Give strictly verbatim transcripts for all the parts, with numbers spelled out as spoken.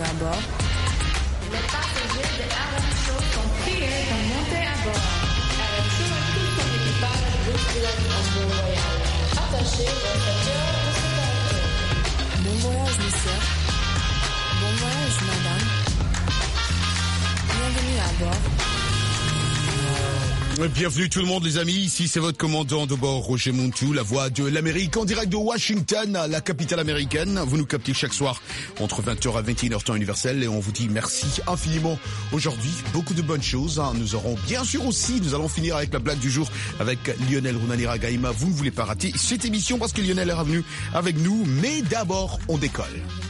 à bord. Les passagers de R M Show sont priés de monter à bord. R M Show inclut son équipage vous souhaite un bon voyage. Attachez votre ceinture de sécurité. Bon voyage, monsieur. Bon voyage, madame. Bienvenue à bord. Bienvenue tout le monde les amis, ici c'est votre commandant de bord Roger Montou, la voix de l'Amérique en direct de Washington, la capitale américaine. Vous nous captez chaque soir entre vingt heures à vingt et une heures temps universel et on vous dit merci infiniment. Aujourd'hui, beaucoup de bonnes choses. Nous aurons bien sûr aussi, nous allons finir avec la blague du jour avec Lionel Runanira Gaïma. Vous ne voulez pas rater cette émission parce que Lionel est revenu avec nous, mais d'abord on décolle.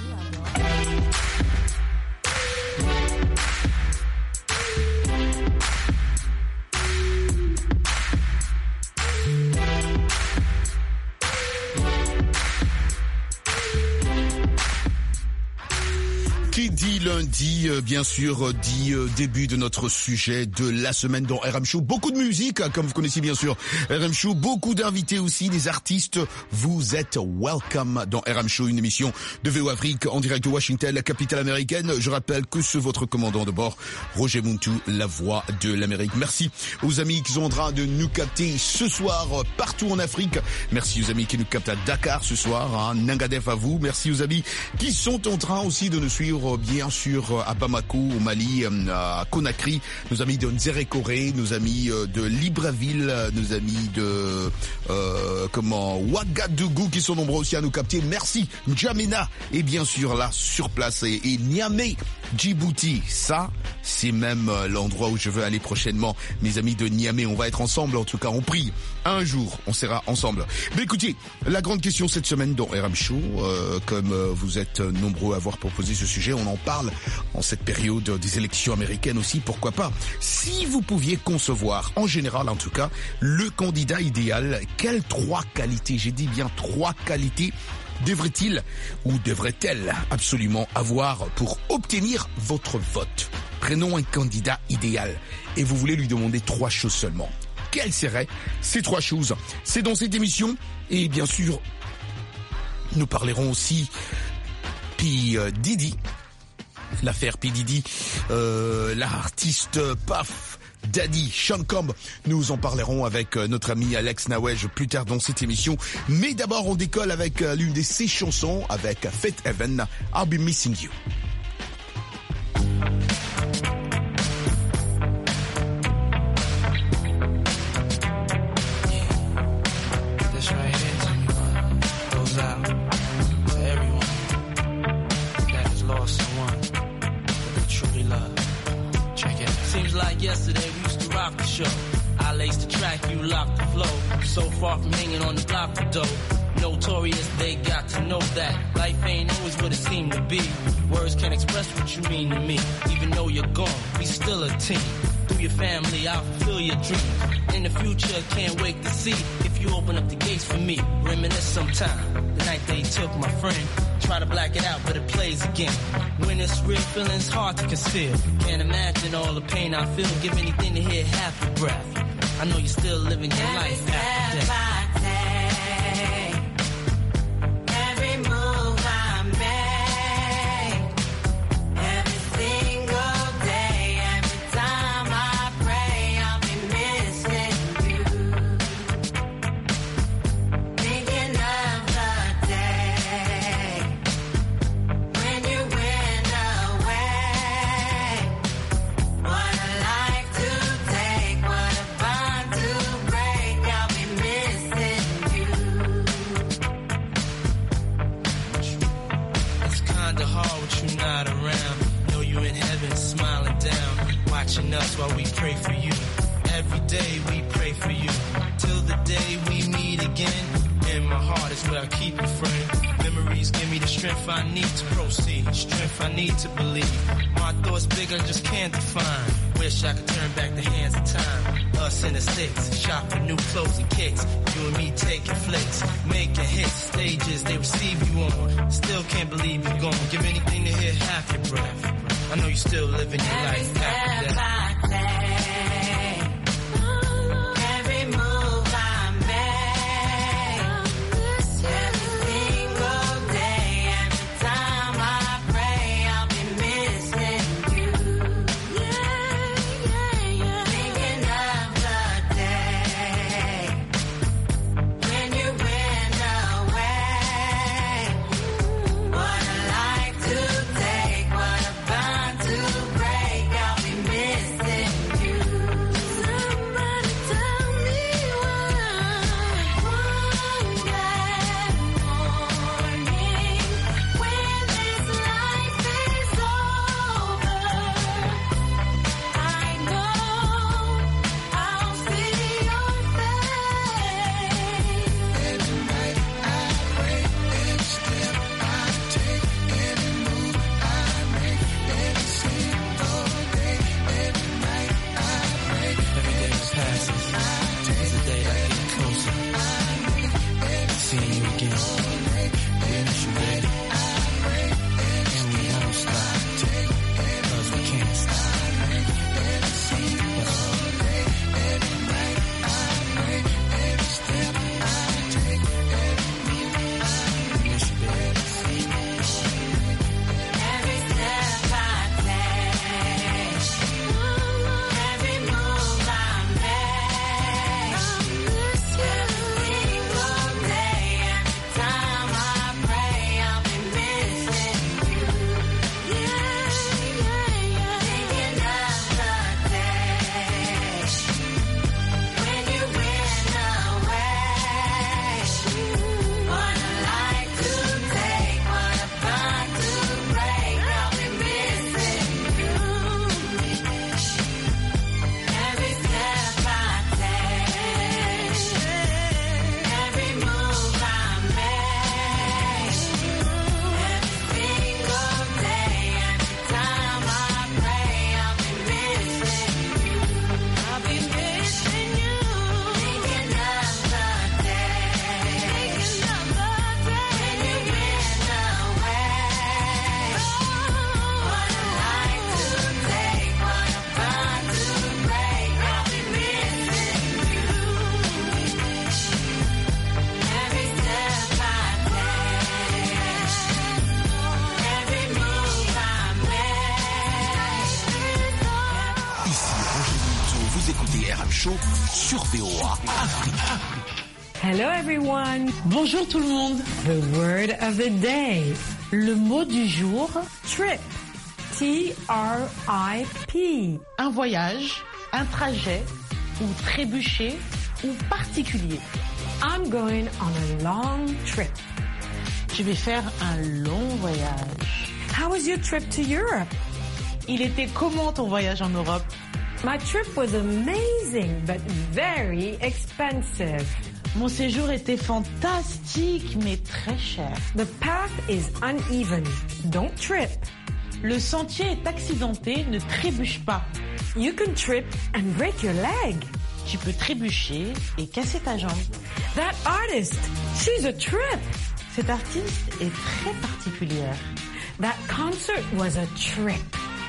Qui dit lundi, euh, bien sûr, euh, dit euh, début de notre sujet de la semaine dans R M Show. Beaucoup de musique, hein, comme vous connaissez bien sûr R M Show. Beaucoup d'invités aussi, des artistes. Vous êtes welcome dans R M Show, une émission de V O Afrique en direct de Washington, la capitale américaine. Je rappelle que c'est votre commandant de bord, Roger Montou, la voix de l'Amérique. Merci aux amis qui sont en train de nous capter ce soir euh, partout en Afrique. Merci aux amis qui nous captent à Dakar ce soir, hein, Nangadef à vous. Merci aux amis qui sont en train aussi de nous suivre bien sûr à Bamako, au Mali, à Conakry, nos amis de Nzérékoré, nos amis de Libreville, nos amis de euh, comment Ouagadougou qui sont nombreux aussi à nous capter. Merci N'Djamena et bien sûr là sur place et, et Niamey, Djibouti. Ça, c'est même l'endroit où je veux aller prochainement. Mes amis de Niamey, on va être ensemble. En tout cas, on prie. Un jour, on sera ensemble. Mais écoutez, la grande question cette semaine dans R M Show, euh, comme euh, vous êtes nombreux à avoir proposé ce sujet, on en parle en cette période des élections américaines aussi, pourquoi pas. Si vous pouviez concevoir, en général en tout cas, le candidat idéal, quelles trois qualités, j'ai dit bien trois qualités, devrait-il ou devrait-elle absolument avoir pour obtenir votre vote? Prenons un candidat idéal et vous voulez lui demander trois choses seulement. Quelles seraient ces trois choses? C'est dans cette émission et bien sûr, nous parlerons aussi P. Diddy. L'affaire P. Diddy, euh, l'artiste Puff Daddy, Sean Combs. Nous en parlerons avec notre ami Alex Nawej plus tard dans cette émission. Mais d'abord, on décolle avec l'une de ses chansons avec Faith Heaven, I'll Be Missing You. Yesterday we used to rock the show. I laced the track, you locked the flow. So far from hanging on the block for dough. Notorious, they got to know that life ain't always what it seemed to be. Words can't express what you mean to me. Even though you're gone, we still a team. Through your family, I'll fulfill your dreams. In the future, can't wait to see if you open up the gates for me. Reminisce sometime, the night they took my friend. Try to black it out, but it plays again. When it's real, feeling's hard to conceal. Can't imagine all the pain I feel. Give anything to hear half your breath. I know you're still living your life after death. Us while we pray for you. Every day we pray for you. Till the day we meet again. In my heart is where I keep you, friend. Memories give me the strength I need to proceed. Strength I need to believe. My thoughts big, I just can't define. Wish I could turn back the hands of time. Us in the States, shop for new clothes and kicks. You and me taking flicks, making hits. Stages they receive you on. Still can't believe you're gone. Give anything to hear half your breath. I know you're still living your life after that. Every single day, every time I pray, I'll be missing. Vous écoutez R M Show sur V O A Afrique. Hello everyone. Bonjour tout le monde. The word of the day. Le mot du jour, trip. T R I P. Un voyage, un trajet, ou trébucher, ou particulier. I'm going on a long trip. Je vais faire un long voyage. How was your trip to Europe? Il était comment ton voyage en Europe? My trip was amazing, but very expensive. Mon séjour était fantastique, mais très cher. The path is uneven. Don't trip. Le sentier est accidenté, ne trébuche pas. You can trip and break your leg. Tu peux trébucher et casser ta jambe. That artist, she's a trip. Cette artiste est très particulière. That concert was a trip.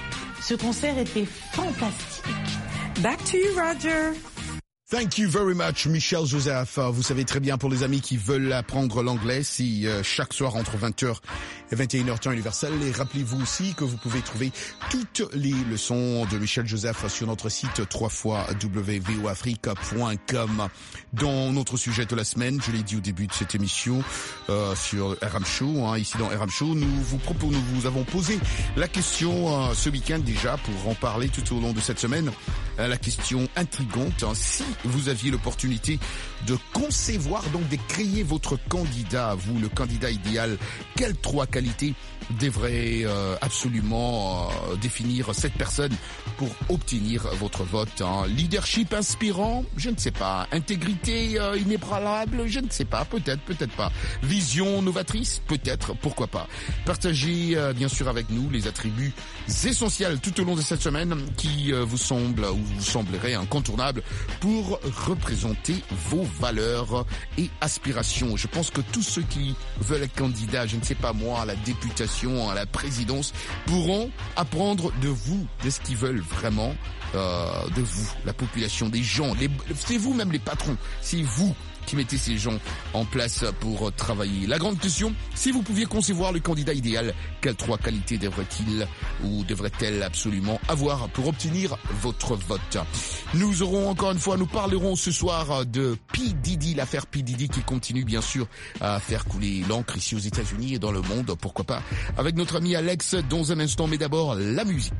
Ce concert était fantastique. Back to you, Roger. Thank you very much, Michel Joseph. Vous savez très bien, pour les amis qui veulent apprendre l'anglais, si euh, chaque soir entre vingt heures et vingt et une heures temps universel. Et rappelez-vous aussi que vous pouvez trouver toutes les leçons de Michel Joseph sur notre site trois fois w v o afrique point com. Dans notre sujet de la semaine, je l'ai dit au début de cette émission euh, sur R M Show, hein, ici dans R M Show, nous vous proposons, nous vous avons posé la question euh, ce week-end déjà pour en parler tout au long de cette semaine. Euh, la question intrigante, hein, si vous aviez l'opportunité de concevoir, donc de créer votre candidat, vous, le candidat idéal, quelles trois qualités devraient euh, absolument euh, définir cette personne pour obtenir votre vote, hein? Leadership inspirant, je ne sais pas. Intégrité euh, inébranlable, je ne sais pas. Peut-être, peut-être pas. Vision novatrice, peut-être, pourquoi pas. Partagez euh, bien sûr avec nous les attributs essentiels tout au long de cette semaine qui euh, vous semblent ou vous sembleraient incontournables pour représenter vos valeurs et aspirations. Je pense que tous ceux qui veulent être candidats, je ne sais pas moi, à la députation, à la présidence, pourront apprendre de vous, de ce qu'ils veulent vraiment, euh, de vous, la population, des gens. Les, c'est vous même les patrons, c'est vous qui mettez ces gens en place pour travailler. La grande question, si vous pouviez concevoir le candidat idéal, quelles trois qualités devrait-il ou devrait-elle absolument avoir pour obtenir votre vote? Nous aurons encore une fois, nous parlerons ce soir de P. Diddy, l'affaire P. Diddy qui continue bien sûr à faire couler l'encre ici aux États-Unis et dans le monde, pourquoi pas, avec notre ami Alex dans un instant, mais d'abord la musique.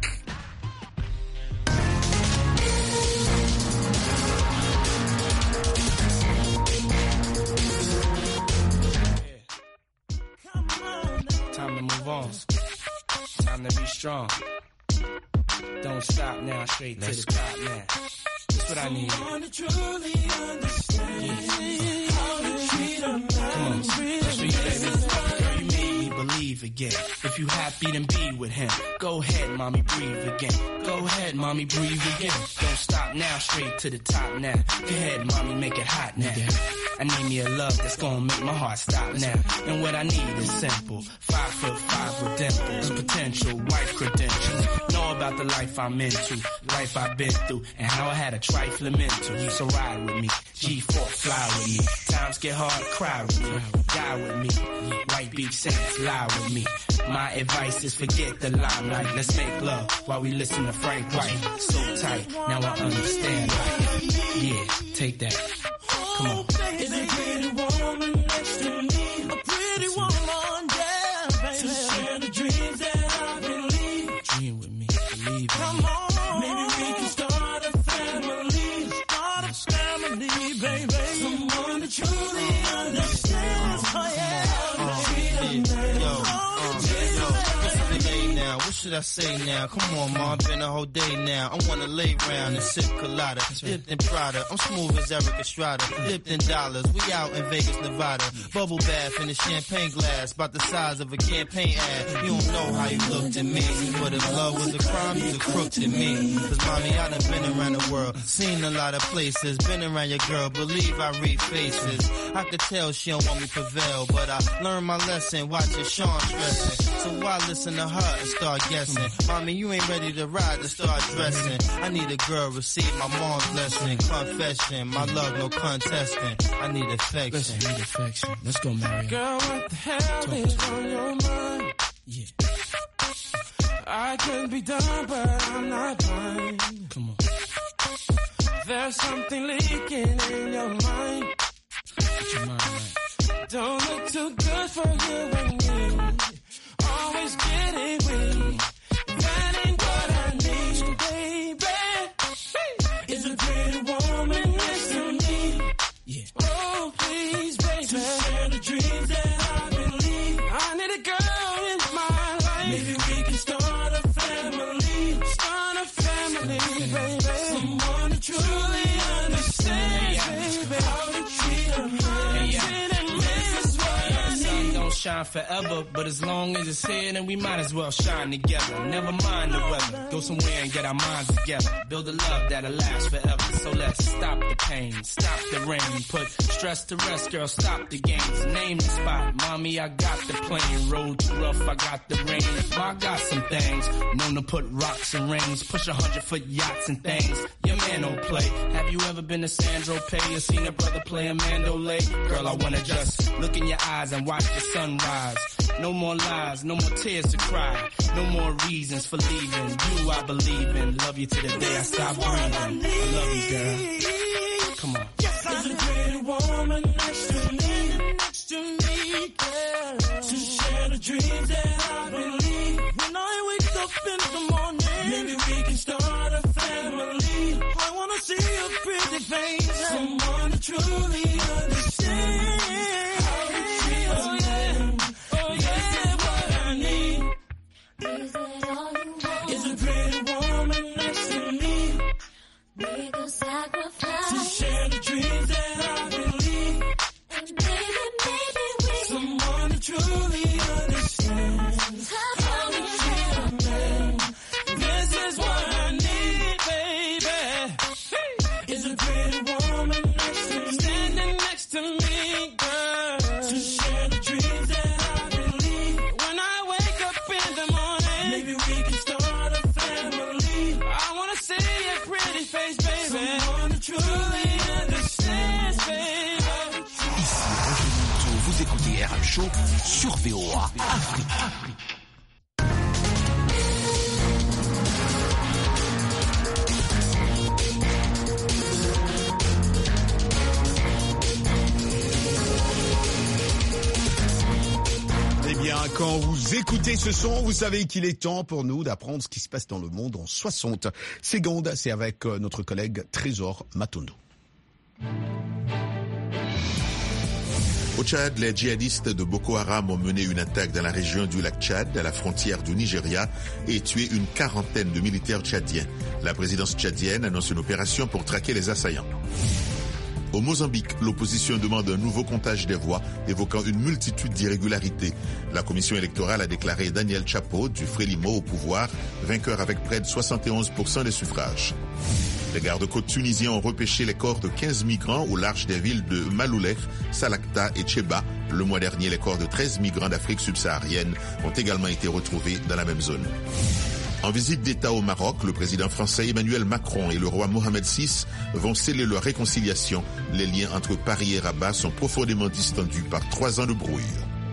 Time to be strong. Don't stop now, straight to the top now. That's what I need. Yeah. Come on, let's show you, baby. Girl, you made me believe again. If you happy, then be with him. Go ahead, mommy, breathe again. Go ahead, mommy, breathe again. Don't stop now, straight to the top now. Go ahead, mommy, make it hot now. I need me a love that's gonna make my heart stop now. And what I need is simple. Five foot five with dimples, potential wife credentials. Know about the life I'm into, life I've been through, and how I had a trifling mental. So ride with me, G four, fly with me. Times get hard, cry with me, die with me. White Beach Saints, lie with me. My advice is forget the limelight. Let's make love while we listen to Frank White. So tight, now I understand life. Yeah, take that. Come on. Is a pretty woman next to me? A pretty woman, yeah, baby. To share the dreams that I believe. Dream with me, believe in Come me. on, maybe we can start a family. Start a family, baby. Someone that truly understands. Oh yeah, what should I say now? Come on, ma, been a whole day now. I wanna lay round and sip colada, dipped in Prada. I'm smooth as Eric Estrada, dipped in dollars. We out in Vegas, Nevada. Bubble bath in a champagne glass, about the size of a campaign ad. You don't know how you looked at me, but if love was a crime, you's a crook to me. Cause mommy, I done been around the world, seen a lot of places, been around your girl, believe I read faces. I could tell she don't want me to prevail, but I learned my lesson, watching Sean stressing. So why listen to her and start guessing? Mommy, you ain't ready to ride to start dressing. I need a girl, receive my mom's blessing. Confession, my love, no contesting. I need affection. Listen, I need affection. Let's go, Mario. Girl, what the hell Talk is to on your mind? Yeah. I can be done, but I'm not blind. Come on. there's something leaking in your mind. Your mind right. Don't look too good for you and me. Always getting weak. That ain't what I need, baby. Is a pretty woman next to me. Yeah. Oh, please, baby. To share the dreams that I believe. I need a girl in my life. Maybe we can start a family. Start a family, baby. Someone to truly understand, baby. How to treat a man. This is what I need. Don't shine forever, but as long as it's here, then we might as well shine together. Never mind the weather. Go somewhere and get our minds together. Build a love that'll last forever. So let's stop the pain, stop the rain. Put stress to rest, girl, stop the games. Name the spot, mommy, I got the plane. Road too rough, I got the rain. I got some things, known to put rocks and rings. Push a hundred foot yachts and things. Your man don't play. Have you ever been to Sandro Pay or seen a brother play a mandolay? Girl, I wanna just look in your eyes and watch the sunrise. No more lies, no more tears to cry. No more reasons for leaving. You I believe in. Love you to the day I stop breathing. I love you, girl. Come on. Yes, there's a pretty woman next to me, next to me, girl. To share the dreams that I believe. When I wake up in the morning, maybe we can start a family. I wanna see a pretty face, someone to truly understand. How to treat a man. Oh yeah, what I need. Is it all you want? Is a pretty woman next to me. Make a sacrifice to share the dreams that I believe. And baby, maybe we someone to truly understand how to treat a man. This is what I need, baby. Is a pretty woman next to me, standing next to me, girl. To share the dreams that I believe. When I wake up in the morning, maybe we can start a family. I wanna see a pretty face, baby. Someone to truly understand, baby. Ici Roger Minto, vous écoutez R M Show sur V O A Afrique. Eh bien, quand vous écoutez ce son, vous savez qu'il est temps pour nous d'apprendre ce qui se passe dans le monde en soixante secondes. C'est avec notre collègue Trésor Matondo. Au Tchad, les djihadistes de Boko Haram ont mené une attaque dans la région du lac Tchad, à la frontière du Nigeria, et tué une quarantaine de militaires tchadiens. La présidence tchadienne annonce une opération pour traquer les assaillants. Au Mozambique, l'opposition demande un nouveau comptage des voix, évoquant une multitude d'irrégularités. La commission électorale a déclaré Daniel Chapo, du Frélimo, au pouvoir, vainqueur avec près de soixante et onze pour cent des suffrages. Les gardes-côtes tunisiens ont repêché les corps de quinze migrants au large des villes de Maloulech, Salakta et Tcheba. Le mois dernier, les corps de treize migrants d'Afrique subsaharienne ont également été retrouvés dans la même zone. En visite d'État au Maroc, le président français Emmanuel Macron et le roi Mohamed six vont sceller leur réconciliation. Les liens entre Paris et Rabat sont profondément distendus par trois ans de brouille.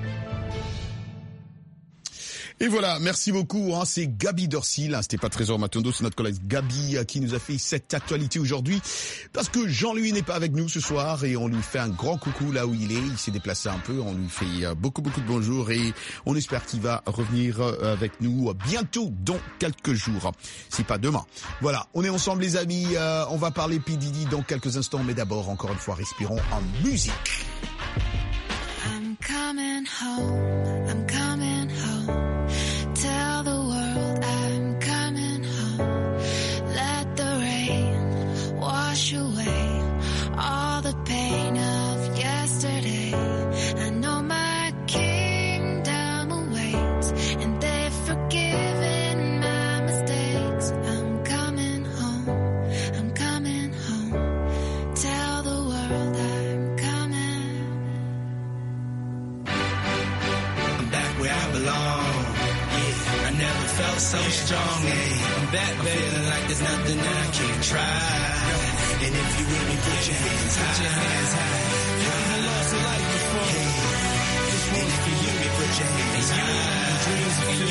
Et voilà, merci beaucoup. Hein, c'est Gabi Dorsil, hein, c'était pas Trésor Matondo, c'est notre collègue Gabi euh, qui nous a fait cette actualité aujourd'hui. Parce que Jean-Louis n'est pas avec nous ce soir et on lui fait un grand coucou là où il est. Il s'est déplacé un peu, on lui fait euh, beaucoup beaucoup de bonjour et on espère qu'il va revenir euh, avec nous bientôt, dans quelques jours, si pas demain. Voilà, on est ensemble les amis, euh, on va parler P. Diddy dans quelques instants, mais d'abord, encore une fois, respirons en musique. I'm coming home, I'm coming home. Tell the world I'm coming home. Let the rain wash away all the pain of yesterday. I know my kingdom awaits and they've forgiven my mistakes. I'm coming home, I'm coming home. Tell the world I'm coming. I'm back where I belong. I never felt so strong, yeah. I'm back, baby. I'm feeling like there's nothing I can't try. And if you with me, put your hands high. Put your hands high. You haven't lost a life before. This one's for you. Put your hands high. Dreams of you.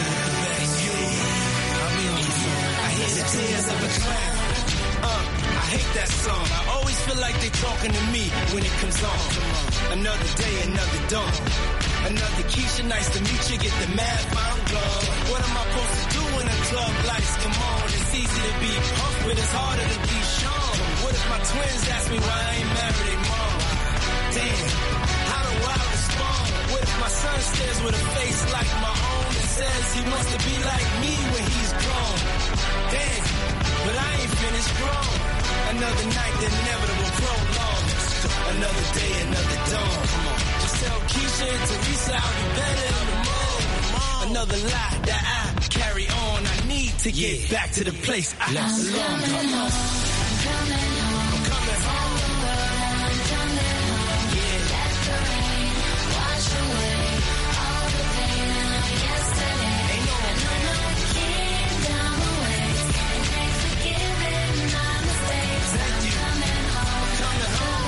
And you. I mean, I hear the tears of a clown. Uh, I hate that song. I always feel like they talking to me when it comes on. Another day, another dawn. Another Keisha, nice to meet you. Get the math, I'm gone. What am I supposed to do when the club lights come on? It's easy to be pumped, but it's harder to be Sean. What if my twins ask me why I ain't married their mom? Damn, how do I respond? What if my son stares with a face like my own and says he wants to be like me when he's grown? Damn, but I ain't finished grown. Another night, the inevitable prolong. Another day, another dawn. Come on. Just tell Keisha and Teresa I'll be better in the morning. Another lie that I carry on. I need to get yeah. back to the place I belong. I'm coming home. I'm coming home. I'm coming home. I'm coming home. Yeah. Let the rain wash away all the pain of yesterday. Ain't no I know my kingdom awaits, and thanks for giving my mistakes. Thank you. I'm coming home. I'm coming home.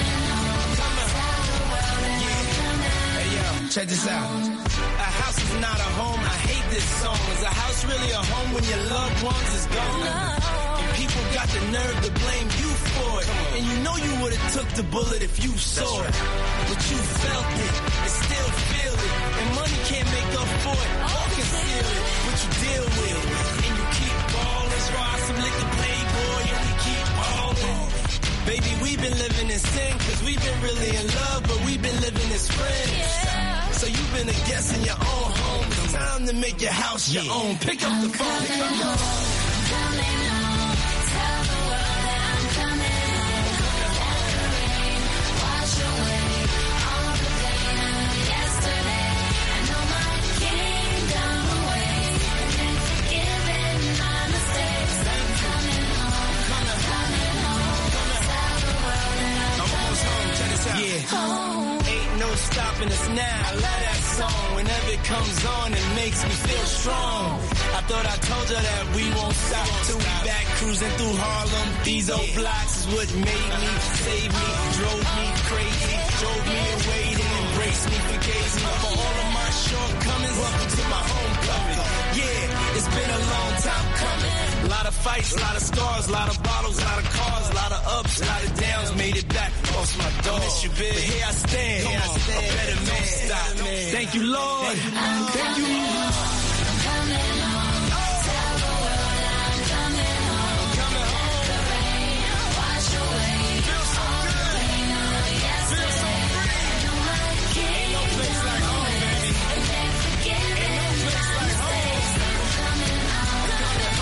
Check this out. A house is not a home. I hate this song. Is a house really a home when your loved ones is gone? And people got the nerve to blame you for it. And you know you would have took the bullet if you saw it. But you felt it and still feel it. And money can't make up for it or conceal it. But you deal with it. And you keep ballin'. Ross some liquor playboy and we keep ballin'. Baby, we've been living in sin, cause we've been really in love, but we've been living as friends. Yeah. So you've been a guest in your own home. It's time to make your house your yeah. own. Pick up the phone. I'm coming home. I'm coming home. Tell the world that I'm coming home. Let the rain wash away all the pain of yesterday. I know my kingdom awaits, and thanks for giving my mistakes. I'm coming home. I'm coming home. Yeah, home. Ain't no stopping us now. I love that song. Whenever it comes on, it makes me feel strong. I thought I told you that we won't stop till we back cruising through Harlem. These old blocks is what made me, saved me, drove me crazy, drove me away, then embraced me, forgave me for all of my shortcomings. Welcome to my homecoming. Yeah, it's been a long time coming. A lot of fights, a lot of scars, a lot of bottles, a lot of cars, a lot of ups, a lot of downs. Made it back, lost my dog. Miss you, big. But here I stand, here I stand, a better man. Stop. Thank you, Lord. Thank you, Lord. I'm coming home. Tell the world that I'm coming home. I'm coming home. Let the rain wash away all the pain of yesterday. I know my kingdom awaits, and thanks for giving my mistakes. I'm coming home. Coming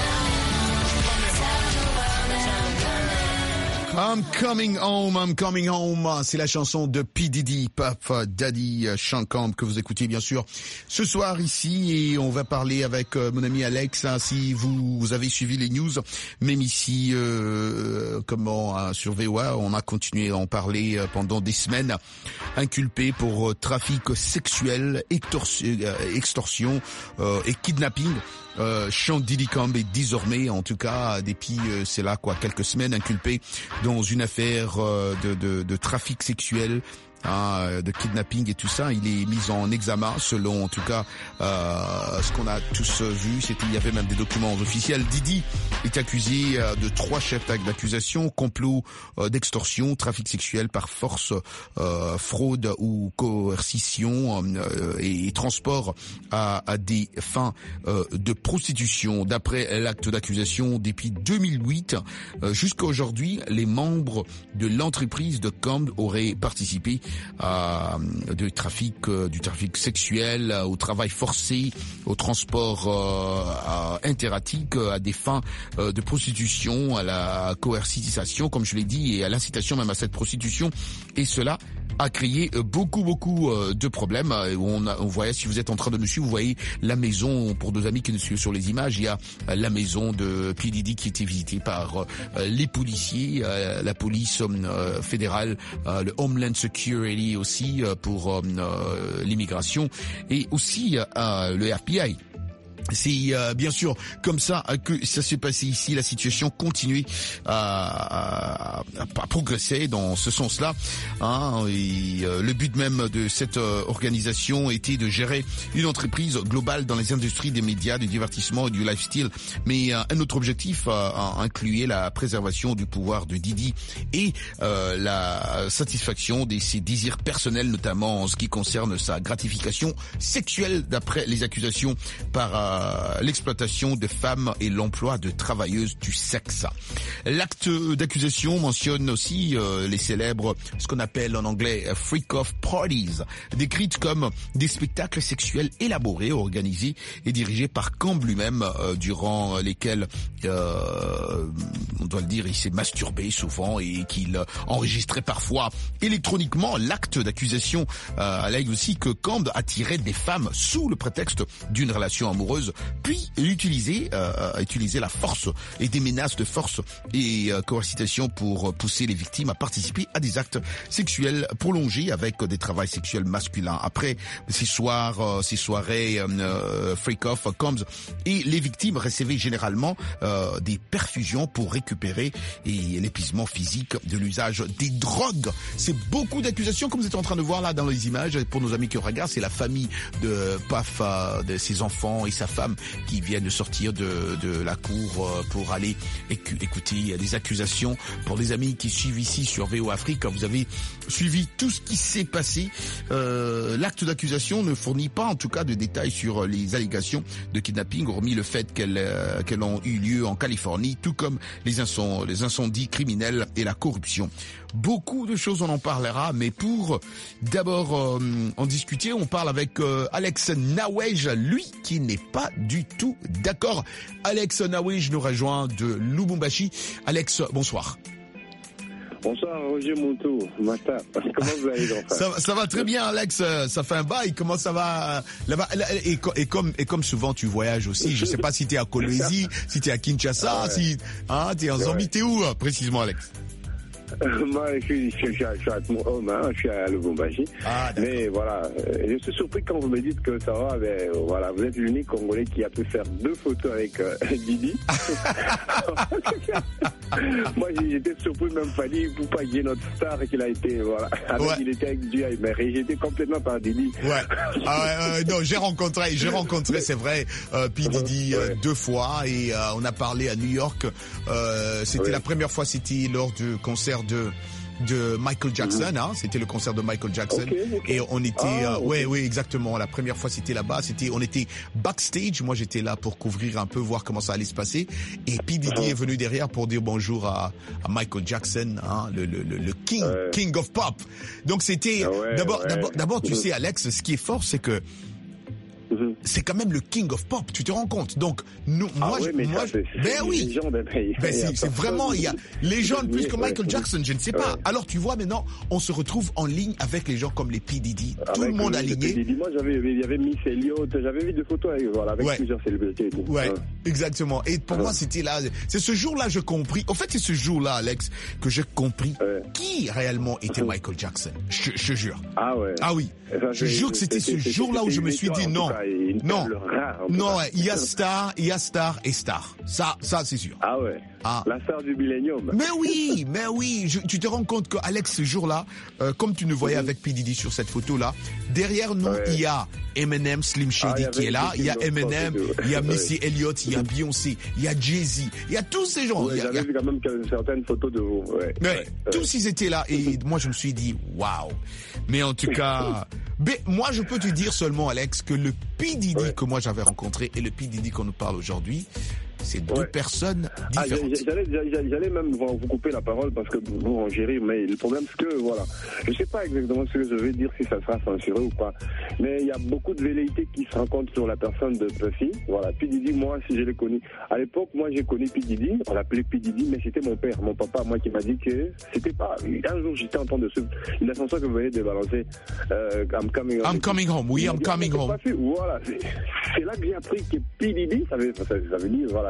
home. Tell the world that I'm coming home. I'm coming home, I'm coming home. C'est la chanson de P. Diddy, Puff Daddy Shankamp que vous écoutez bien sûr ce soir ici, et on va parler avec euh, mon ami Alex. Hein, si vous, vous avez suivi les news, même ici, euh, comment hein, sur V O A, on a continué à en parler euh, pendant des semaines. Inculpé pour euh, trafic sexuel, extorsion, euh, extorsion euh, et kidnapping. Euh, Sean Diddy Combs est désormais, en tout cas, depuis euh, c'est là quoi quelques semaines, inculpé dans une affaire euh, de, de, de trafic sexuel. Hein, de kidnapping et tout ça. Il est mis en examen selon en tout cas euh, ce qu'on a tous vu. C'était, il y avait même des documents officiels. Diddy est accusé euh, de trois chefs d'accusation: complot euh, d'extorsion, trafic sexuel par force, euh, fraude ou coercition euh, et, et transport à, à des fins euh, de prostitution. D'après l'acte d'accusation, depuis deux mille huit euh, jusqu'à aujourd'hui, les membres de l'entreprise de Combs auraient participé à du trafic, euh, du trafic sexuel, euh, au travail forcé, au transport euh, interétatique, à des fins euh, de prostitution, à la coercitisation, comme je l'ai dit, et à l'incitation même à cette prostitution. Et cela a créé beaucoup beaucoup de problèmes. On, a, on voyait, si vous êtes en train de nous suivre, vous voyez la maison, pour nos amis qui nous suivent sur les images, il y a la maison de P. Diddy qui était visitée par les policiers, la police fédérale, le Homeland Security aussi pour l'immigration, et aussi le F B I. C'est euh, bien sûr comme ça que ça s'est passé ici. La situation continue à, à, à progresser dans ce sens-là. Hein, et euh, le but même de cette euh, organisation était de gérer une entreprise globale dans les industries des médias, du divertissement et du lifestyle. Mais euh, un autre objectif euh, incluait la préservation du pouvoir de Didi et euh, la satisfaction de ses désirs personnels, notamment en ce qui concerne sa gratification sexuelle, d'après les accusations par euh, l'exploitation de femmes et l'emploi de travailleuses du sexe. L'acte d'accusation mentionne aussi euh, les célèbres, ce qu'on appelle en anglais uh, freak-off parties, décrites comme des spectacles sexuels élaborés, organisés et dirigés par Kamb lui-même, euh, durant lesquels, euh, on doit le dire, il s'est masturbé souvent et qu'il euh, enregistrait parfois électroniquement. L'acte d'accusation euh, allègue aussi que Kamb attirait des femmes sous le prétexte d'une relation amoureuse, puis utiliser euh, utiliser la force et des menaces de force et euh, coercitation pour pousser les victimes à participer à des actes sexuels prolongés avec des travails sexuels masculins. Après ces soirs, euh, ces soirées euh, freak-off, Kamb et les victimes recevaient généralement euh, des perfusions pour récupérer et l'épuisement physique de l'usage des drogues. C'est beaucoup d'accusations, comme vous êtes en train de voir là dans les images. Pour nos amis qui regardent, c'est la famille de Paf, euh, de ses enfants et sa femme qui viennent de sortir de, de la cour pour aller écouter des accusations. Pour les amis qui suivent ici sur V O Afrique, vous avez suivi tout ce qui s'est passé. Euh, l'acte d'accusation ne fournit pas en tout cas de détails sur les allégations de kidnapping, hormis le fait qu'elles euh, qu'elles ont eu lieu en Californie, tout comme les, incend- les incendies criminels et la corruption. Beaucoup de choses, on en parlera, mais pour d'abord euh, en discuter, on parle avec euh, Alex Nawej, lui qui n'est pas du tout d'accord. Alex Nawej nous rejoint de Lubumbashi. Alex, bonsoir. Bonsoir Roger Moutou, matin. Comment vous allez donc? ça, ça va très bien Alex, ça fait un bail, comment ça va là-bas? Et, et, comme, et comme souvent tu voyages aussi, je sais pas si t'es à Kolwezi, si t'es à Kinshasa, ah ouais. si hein, t'es en Zambie, ouais. T'es où précisément Alex? Moi, je suis, je, suis, je suis à mon home, hein, je suis à Lubumbashi. Ah, mais voilà, je suis surpris quand vous me dites que ça va, mais voilà, vous êtes l'unique Congolais qui a pu faire deux photos avec euh, Didi. Moi, j'étais surpris, même Fadi, pour pas qu'il y ait notre star qu'il a été, voilà. Avec, ouais. Il était avec Dieu, mais rejeté complètement par Didi. Ouais. Ah ouais euh, non, j'ai rencontré, j'ai rencontré, c'est vrai, euh, P. Didi euh, ouais. deux fois et euh, on a parlé à New York. Euh, c'était ouais. la première fois, c'était lors du concert de de Michael Jackson, mmh. hein, c'était le concert de Michael Jackson, okay, okay. Et on était, ah, euh, okay. ouais, ouais, exactement. La première fois, c'était là-bas, c'était, on était backstage. Moi, j'étais là pour couvrir un peu, voir comment ça allait se passer. Et P. Diddy uh-huh. est venu derrière pour dire bonjour à, à Michael Jackson, hein, le, le, le, le king, ouais. king of pop. Donc c'était, ouais, d'abord, ouais. d'abord, d'abord, tu mmh. sais, Alex, ce qui est fort, c'est que c'est quand même le king of pop, tu te rends compte. Donc nous, ah moi, oui, mais moi, ça, c'est, ben c'est oui, légende, ben, ben c'est, c'est vraiment, il y a légende plus que Michael Jackson, je ne sais pas. Ouais. Alors tu vois, maintenant, on se retrouve en ligne avec les gens comme les P. Diddy, avec tout le monde aligné. P. Diddy, moi, j'avais, il y avait Miss Elliott, j'avais vu des photos avec, voilà, avec ouais. plusieurs célébrités. Et tout. Ouais, ouais, exactement. Et pour ouais. moi, c'était là, c'est ce jour-là, je compris. En fait, c'est ce jour-là, Alex, que j'ai compris ouais. qui réellement était Michael Jackson. Je, je te jure. Ah ouais. Ah oui. Ça, je jure que c'était ce jour-là où je me suis dit non, non. Rare, non, ouais, il y a star, il y a star et star. Ça, ça, c'est sûr. Ah ouais. Ah. La star du millénium. Mais oui, mais oui. Je, tu te rends compte que Alex, ce jour-là, euh, comme tu nous voyais mmh. avec P. Diddy sur cette photo-là, derrière nous, ouais. il y a Eminem, Slim Shady ah, qui est là, il y a Eminem, il y a Missy ouais. Elliott, il y a Beyoncé, il y a Jay-Z, il y a tous ces gens. Ouais, J'avais a... vu quand même certaines photos de vous. Ouais. Mais ouais. tous ils étaient là et moi je me suis dit waouh. Mais en tout cas, mais moi je peux te dire seulement Alex que le P. Diddy ouais. que moi j'avais rencontré et le P. Diddy qu'on nous parle aujourd'hui, c'est deux ouais. personnes différentes. Ah, j'allais, j'allais, j'allais même vous couper la parole parce que vous en gérez, mais le problème c'est que, voilà, je sais pas exactement ce que je vais dire, si ça sera censuré ou pas, mais il y a beaucoup de velléités qui se rencontrent sur la personne de Puffy. Voilà, P. Diddy, moi, si je l'ai connu, à l'époque, moi j'ai connu P. Diddy, on l'appelait P. Diddy, mais c'était mon père, mon papa, moi qui m'a dit que c'était pas, un jour j'étais en train de suivre une chanson que vous venez de balancer, euh, I'm coming home. I'm coming home, oui, I'm coming home. Voilà, c'est, c'est là que j'ai appris que P. Diddy, ça veut, ça, ça veut dire, voilà,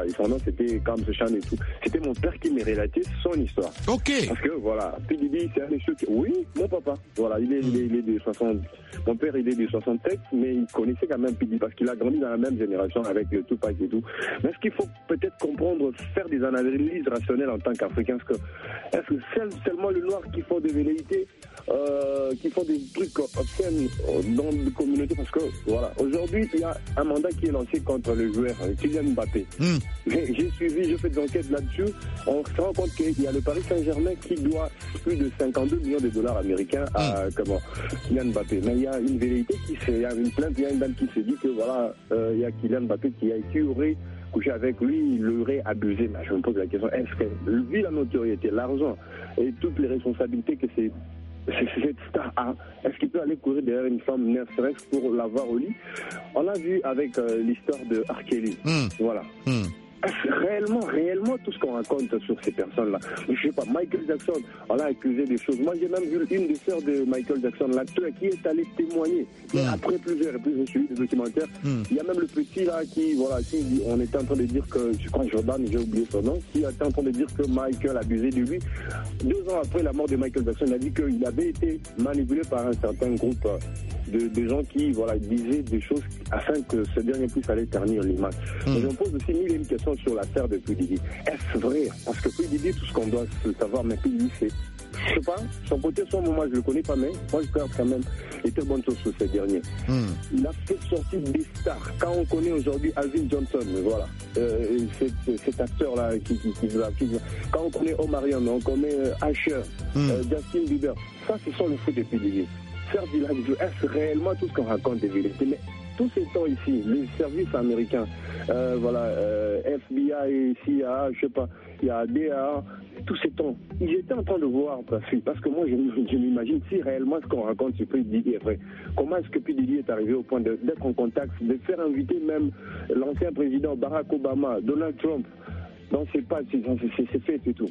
voilà, et son nom c'était Cam Chan et tout. C'était mon père qui m'a relaté son histoire. Ok. Parce que voilà, P. Diddy, c'est un des ceux qui... Oui, mon papa. Voilà, il est, il est, il est de soixante... Mon père, il est de soixante-sept, mais il connaissait quand même P. Diddy parce qu'il a grandi dans la même génération avec le Tupac et tout. Mais est-ce qu'il faut peut-être comprendre, faire des analyses rationnelles en tant qu'Africain? Est-ce que, est-ce que c'est seulement le noir qui font des velléités, euh, qui font des trucs obscènes dans les communautés? Parce que, voilà, aujourd'hui, il y a un mandat qui est lancé contre le joueur Kylian Mbappé. Mm. J'ai suivi, j'ai fait des enquêtes là-dessus. On se rend compte qu'il y a le Paris Saint-Germain qui doit plus de cinquante-deux millions de dollars américains à, mm. comment, Kylian Mbappé. Mais il y a une velléité qui s'est, il y a une plainte, il y a une dame qui se dit que, voilà, euh, il y a Kylian Mbappé qui, a, qui aurait couché avec lui, il l'aurait abusé. Mais je me pose la question, est-ce que, vu la notoriété, l'argent et toutes les responsabilités que c'est cette star a, est-ce qu'il peut aller courir derrière une femme nerveuse pour l'avoir au lit? On a vu avec euh, l'histoire de R. Kelly. Mm. Voilà. Mm. Réellement, réellement, tout ce qu'on raconte sur ces personnes-là. Je sais pas, Michael Jackson, on l'a accusé des choses. Moi, j'ai même vu une des sœurs de Michael Jackson, l'acteur, qui est allé témoigner. Mm. Après plusieurs reprises, j'ai suivi des documentaires. Mm. Il y a même le petit là qui, voilà, qui, on était en train de dire que, je crois Jordan, j'ai oublié son nom, qui était en train de dire que Michael abusait de lui. Deux ans après la mort de Michael Jackson, il a dit qu'il avait été manipulé par un certain groupe de, de gens qui, voilà, disaient des choses afin que ce dernier puisse aller ternir l'image. Mm. Mais on pose aussi mille et une questions sur l'affaire de P. Diddy. Est-ce vrai? Parce que P. Diddy, tout ce qu'on doit savoir, mais P. Diddy, c'est, je sais pas, son côté, son moment, je le connais pas, mais moi, je garde quand même des très bonnes choses sur ces derniers. Mm. Il a fait sortir des stars. Quand on connaît aujourd'hui Alvin Johnson, voilà, euh, cet, cet acteur-là qui, qui, qui, qui, quand on connaît Omarion, on connaît euh, Usher, mm. euh, Justin Bieber, ça, ce sont les faits de P. Diddy. Faire du live, est-ce réellement tout ce qu'on raconte des vérités? Mais tous ces temps ici, les services américains, euh, voilà, euh, F B I, C I A, je sais pas, il y a D A, tous ces temps, ils étaient en train de voir parce que moi je, je m'imagine si réellement ce qu'on raconte sur P. Diddy est vrai. Comment est-ce que P. Diddy est arrivé au point de, d'être en contact, de faire inviter même l'ancien président Barack Obama, Donald Trump, dans ses pas, c'est, c'est, c'est fait et tout.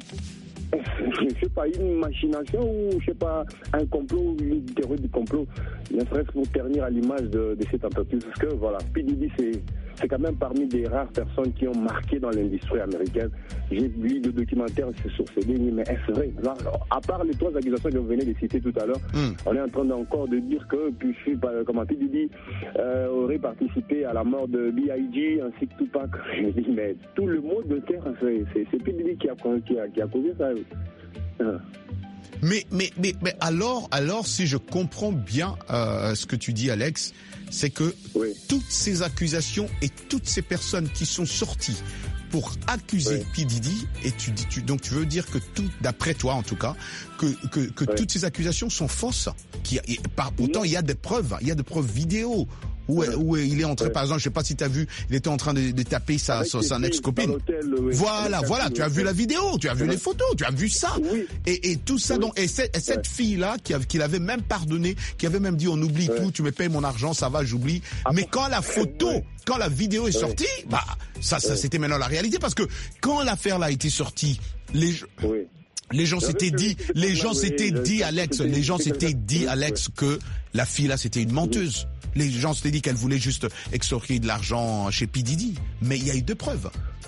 Je sais pas, une machination ou je sais pas, un complot, une théorie du complot, ne serait-ce pour ternir à l'image de, de cette entreprise. Parce que voilà, P. Diddy, c'est, c'est quand même parmi des rares personnes qui ont marqué dans l'industrie américaine. J'ai vu des documentaires sur ces lignes, mais est-ce vrai? Là, à part les trois accusations que vous venez de citer tout à l'heure, mm. on est en train encore de dire que comment P. Diddy euh, aurait participé à la mort de B I G ainsi que Tupac. Je me dis, mais tout le monde de terre, c'est, c'est, c'est P. Diddy qui a, qui a, qui a causé ça. Ah. Mais, mais, mais, mais alors, alors, si je comprends bien euh, ce que tu dis, Alex, c'est que oui. toutes ces accusations et toutes ces personnes qui sont sorties pour accuser oui. P. Diddy, et tu dis, tu, donc tu veux dire que tout, d'après toi en tout cas, que que, que oui. toutes ces accusations sont fausses. Qui, et, par, pourtant, il y a des preuves, il y a des preuves vidéo. Où, ouais. où il est entré, ouais. par exemple, je sais pas si tu as vu, il était en train de, de taper sa, sa, sa ex-copine. Oui. Voilà, Avec voilà, tu as vu la vidéo, tu as vu ouais. les photos, tu as vu ça. Oui. Et, et tout ça, oui. donc, et, cette, et cette ouais. fille-là, qui, qui l'avait même pardonné, qui avait même dit, on oublie ouais. tout, tu me payes mon argent, ça va, j'oublie. Ah, mais quand la photo, ouais. quand la vidéo est sortie, ouais. bah, ça, ça, ouais. c'était maintenant la réalité, parce que quand l'affaire là a été sortie, les oui. Les gens s'étaient dit, les gens s'étaient dit, Alex, les gens s'étaient dit, Alex, que la fille là, c'était une menteuse. Les gens s'étaient dit qu'elle voulait juste extorquer de l'argent chez P. Diddy. Mais il y a eu deux preuves.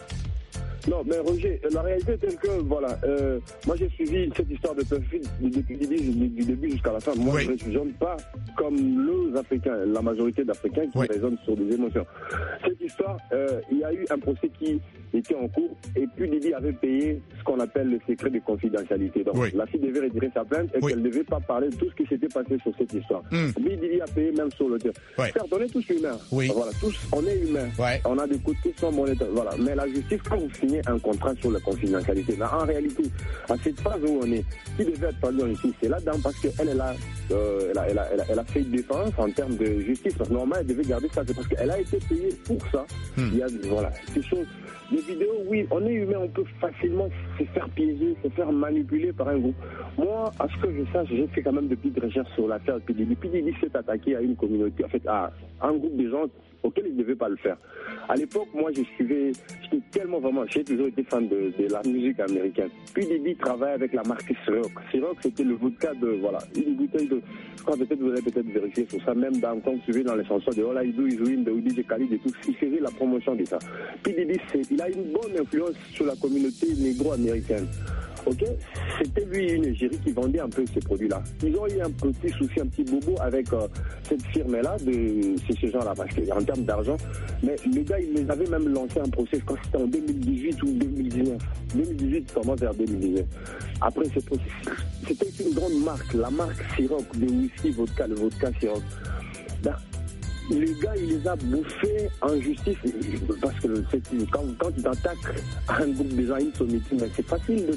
Non, mais Roger, la réalité est telle que, voilà, euh, moi j'ai suivi cette histoire de Puffy depuis du, du début jusqu'à la fin. Moi, oui. je ne raisonne pas comme les Africains, la majorité d'Africains qui oui. raisonnent sur des émotions. Cette histoire, euh, il y a eu un procès qui était en cours et puis Diddy avait payé ce qu'on appelle le secret de confidentialité. Donc, oui. la fille devait retirer sa plainte et oui. qu'elle ne devait pas parler de tout ce qui s'était passé sur cette histoire. Mm. Puis Diddy a payé même sur le terrain. Oui. Certes, on est tous humains. Oui. Voilà, tous, on est humains. Oui. On a des coups de tous sans monétaire. Voilà. Mais la justice, quand vous signez un contrat sur la confidentialité. Mais en réalité, à cette phase où on est, qui devait être parlé ici, c'est là-dedans parce qu'elle elle a, euh, elle, a, elle, a, elle, a, elle a fait défense en termes de justice. Parce que normalement, elle devait garder ça. C'est parce qu'elle a été payée pour ça. Hmm. Il y a, voilà, ces choses. Les vidéos, oui, on est humain, on peut facilement se faire piéger, se faire manipuler par un groupe. Moi, à ce que je sache, j'ai fait quand même de petites recherches sur l'affaire P. Diddy. P. Diddy s'est attaqué à une communauté, en fait, à un groupe de gens auquel il ne devait pas le faire. À l'époque, moi, je suivais, j'étais tellement vraiment, j'ai toujours été fan de, de la musique américaine. Puis Didi travaille avec la marque Ciroc. Ciroc, c'était le vodka de, voilà, une bouteille de, je crois peut-être vous allez peut-être vérifier sur ça, même dans, quand vous suivez dans les chansons de All I Do Is Win, de D J Khalid et tout, il faisait la promotion de ça. Puis Didi, il a une bonne influence sur la communauté négro-américaine. Ok, c'était lui une égérie qui vendait un peu ces produits-là. Ils ont eu un petit souci, un petit bobo avec euh, cette firme-là, de c'est ces gens-là, parce qu'en termes d'argent, mais les gars, ils les avaient même lancé un procès, je crois que c'était en deux mille dix-huit ou deux mille dix-neuf. deux mille dix-huit, comment vers deux mille dix-neuf. Après ce procès, c'était une grande marque, la marque Ciroc, de whisky, vodka, le vodka Ciroc. Ben, les gars, il les a bouffés en justice parce que quand, quand tu t'attaques à un groupe des gens, ils sont meeting, c'est facile de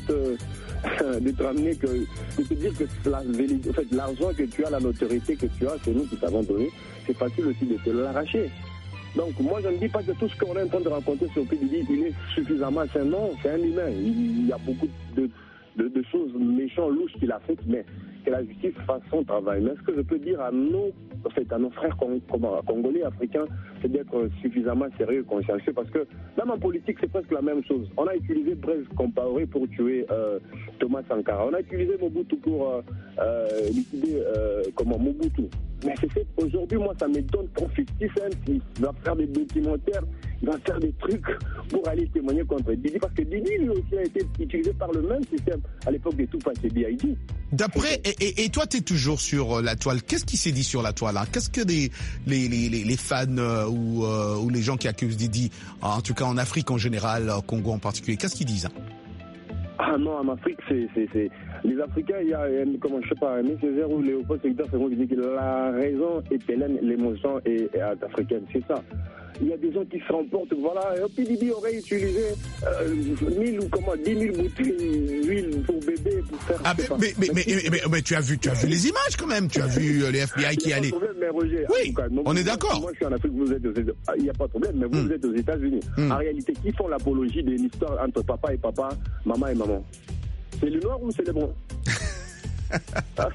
te, de te ramener, que, de te dire que la, en fait, l'argent que tu as, la notoriété que tu as, c'est nous qui t'avons donné, c'est facile aussi de te l'arracher. Donc moi je ne dis pas que tout ce qu'on est en train de raconter sur P. Diddy, il est suffisamment sain. Non, c'est un humain. Il y a beaucoup de, de, de choses méchantes, louches qu'il a faites, mais que la justice fasse son travail. Mais ce que je peux dire à nos, en fait, à nos frères cong congolais, africains, c'est d'être suffisamment sérieux et consciencieux, parce que même en politique, c'est presque la même chose. On a utilisé Blaise Compaoré pour tuer euh, Thomas Sankara. On a utilisé Mobutu pour euh, euh, liquider euh, comment, Mobutu. Mais c'est aujourd'hui, moi, ça m'étonne quand cinquante Cent, il va faire des documentaires, il va faire des trucs pour aller témoigner contre Didi, parce que Didi, lui aussi, a été utilisé par le même système à l'époque de Tupac et B I G. D'après, et, et, et toi, tu es toujours sur la toile. Qu'est-ce qui s'est dit sur la toile, hein? Qu'est-ce que les, les, les, les fans euh, ou, euh, ou les gens qui accusent Didi, en tout cas en Afrique en général, au Congo en particulier, qu'est-ce qu'ils disent, hein? Ah non, en Afrique, c'est, c'est, c'est... les Africains, il y a, comment, je sais pas, un Césaire ou Léopold Sédar Senghor qui dit que la raison est hélène, l'émotion est, est africaine, c'est ça. Il y a des gens qui se remportent, voilà, et puis Didi aurait utilisé euh, mille ou comment, dix mille bouteilles d'huile pour bébé, pour faire... Ah, mais, mais, mais, mais, mais, mais, mais tu as vu, tu as vu les images quand même, tu as vu les F B I qui allaient... Mais Roger, oui, cas, on est d'accord. Moi, je suis en Afrique, vous êtes aux États-Unis. Il n'y a pas de problème, mais vous, mm. vous êtes aux États-Unis. Mm. En réalité, qui font l'apologie de l'histoire entre papa et papa, maman et maman? C'est le noir ou c'est le bon? ah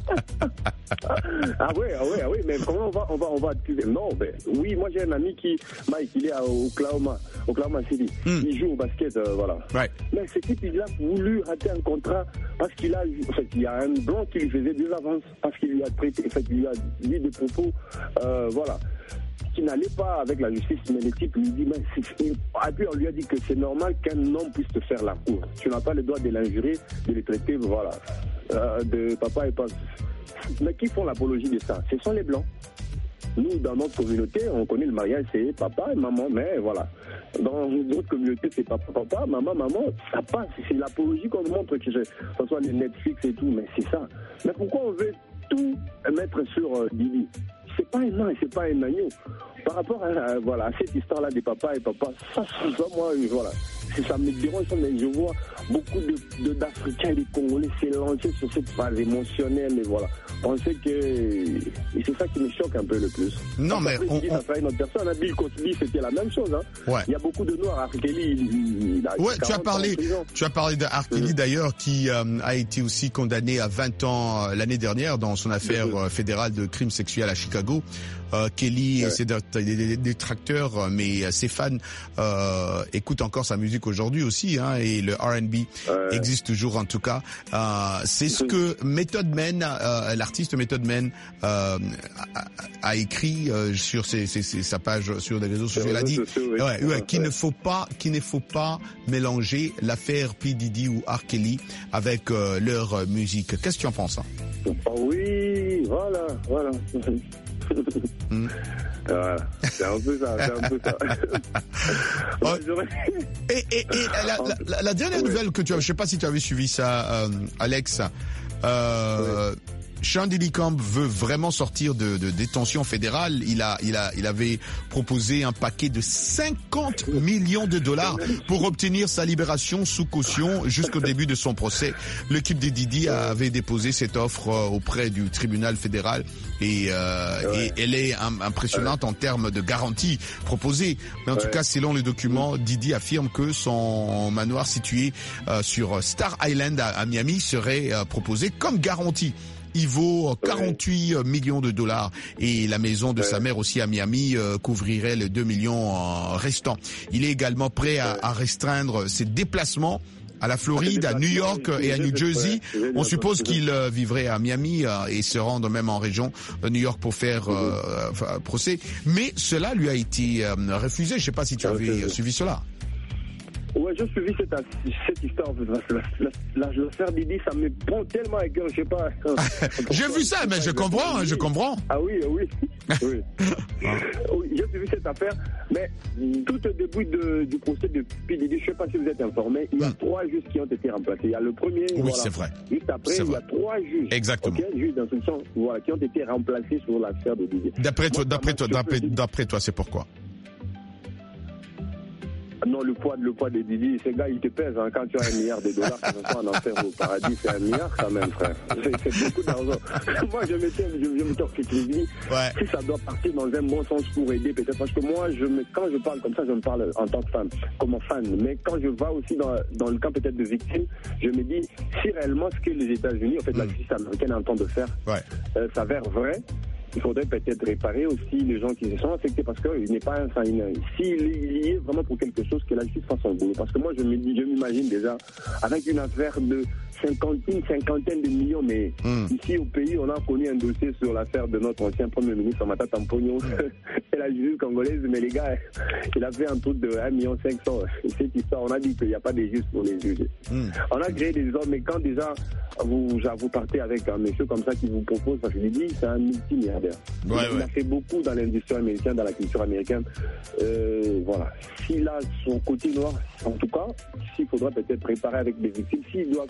oui, ah oui, ah oui, mais comment on va, on va, on va accuser? Non, ben oui, moi j'ai un ami qui, Mike, il est à Oklahoma, Oklahoma City. Mm. Il joue au basket, euh, voilà. Right. Mais ce type, il a voulu rater un contrat parce qu'il a, en fait, il y a un blanc qui lui faisait des avances, parce qu'il lui a traité, en fait, il lui a dit des propos, euh, voilà, qui n'allait pas avec la justice, mais le type lui dit, mais c'est, et puis on lui a dit que c'est normal qu'un homme puisse te faire la cour. Tu n'as pas le droit de l'injurer, de le traiter, voilà, euh, de papa et papa. Mais qui font l'apologie de ça? Ce sont les blancs. Nous, dans notre communauté, on connaît le mariage, c'est papa et maman, mais voilà. Dans d'autres communautés, c'est papa, papa, maman, maman, ça passe. C'est l'apologie qu'on montre, que ce soit les Netflix et tout, mais c'est ça. Mais pourquoi on veut tout mettre sur euh, Didi? C'est pas un nain et c'est pas un agneau. Par rapport à, à, voilà, à cette histoire-là des papas et papas, ça, ça, moi, voilà, ça me dérange, mais je vois beaucoup de, de, d'Africains et de Congolais s'élancer sur cette phase émotionnelle, et voilà. On sait que, et c'est ça qui me choque un peu le plus. Non, mais après, on, Didi, on... ça fait une autre personne, hein. Bill Cosby, c'était la même chose, hein. Ouais. Il y a beaucoup de noirs. R. Kelly, il, il a ouais, tu as parlé, tu as parlé de R. Kelly, mmh. d'ailleurs, qui euh, a été aussi condamné à vingt ans euh, l'année dernière dans son affaire mmh. euh, fédérale de crimes sexuels à Chicago. Euh, Kelly, ouais. c'est des, des détracteurs, mais ses fans euh, écoutent encore sa musique aujourd'hui aussi, hein, et le R and B ouais. existe toujours en tout cas. Euh, c'est ce que Method Man, euh, l'artiste Method Man, euh, a, a écrit euh, sur ses, ses, ses, sa page sur les réseaux sociaux. Il a dit oui. ouais, ouais, qu'il ouais. ne faut pas, qu'il ne faut pas mélanger l'affaire P. Diddy ou R. Kelly avec euh, leur musique. Qu'est-ce que tu en penses, hein? Oh oui, voilà, voilà. Mmh. Voilà, c'est un peu ça, c'est un peu ça. oh. et, et, et la, la, la dernière ouais. nouvelle que tu as, je sais pas si tu avais suivi ça, euh, Alex, euh, ouais. Sean Diddy Combs veut vraiment sortir de, de détention fédérale. Il a, il a, il avait proposé un paquet de cinquante millions de dollars pour obtenir sa libération sous caution jusqu'au début de son procès. L'équipe de Didi avait déposé cette offre auprès du tribunal fédéral et, euh, ouais. et elle est impressionnante ouais. en termes de garantie proposée. Mais en ouais. tout cas, selon les documents, Didi affirme que son manoir situé euh, sur Star Island à, à Miami serait euh, proposé comme garantie. Il vaut quarante-huit ouais. millions de dollars et la maison de ouais. sa mère aussi à Miami euh, couvrirait les deux millions euh, restants. Il est également prêt à, ouais. à restreindre ses déplacements à la Floride, à New York et à New Jersey. On suppose qu'il euh, vivrait à Miami euh, et se rendre même en région de New York pour faire euh, euh, procès. Mais cela lui a été euh, refusé. Je ne sais pas si tu avais suivi cela. Ouais, j'ai suivi cette, cette histoire. L'affaire Didi, ça me prend tellement à cœur, je sais pas. J'ai vu ça, mais je comprends, hein, je comprends. Ah oui, oui, oui. oui j'ai suivi cette affaire, mais tout au début de, du procès de P. Didi, je sais pas si vous êtes informés, il y a mm. trois juges qui ont été remplacés. Il y a le premier, oui, voilà. c'est vrai. Juste après, il y a trois juges. Exactement. Okay, juges d'instruction, voilà, qui ont été remplacés sur l'affaire de Didi. D'après toi, d'après toi, d'après, d'après toi, c'est pourquoi? Non, le poids, le poids de Didi, ces gars, ils te pèsent. Hein. Quand tu as un milliard de dollars, quand on soit en enfer au paradis, c'est un milliard quand même, frère. C'est, c'est beaucoup d'argent. Moi, je me tiens, je, je me torque que tu dis, ouais. si ça doit partir dans un bon sens pour aider, peut-être. Parce que moi, je me, quand je parle comme ça, je me parle en tant que fan, comme fan. Mais quand je vais aussi dans, dans le camp peut-être de victime, je me dis, si réellement ce que les États-Unis, en fait, mm. la justice américaine est en train de faire, ouais. euh, s'avère vrai, il faudrait peut-être réparer aussi les gens qui se sont affectés parce qu'il n'est pas un enfin, s'il y est vraiment pour quelque chose, que la justice fasse son boulot. Parce que moi, je me dis, je m'imagine déjà avec une affaire de cinquantaine, cinquantaine de millions, mais mm. ici au pays, on a connu un dossier sur l'affaire de notre ancien Premier ministre, Amata Tampogno, et la justice congolaise, mais les gars, il a fait un truc de un million cinq cent. Cette histoire, on a dit qu'il n'y a pas de juges pour les juger. Mm. On a créé des hommes, mais quand déjà vous, vous partez avec un monsieur comme ça qui vous propose, parce que je dis, c'est un multimilliardaire. Ouais, il ouais. a fait beaucoup dans l'industrie américaine, dans la culture américaine. Euh, voilà. S'il a son côté noir, en tout cas, s'il faudra peut-être préparer avec des victimes, s'il doit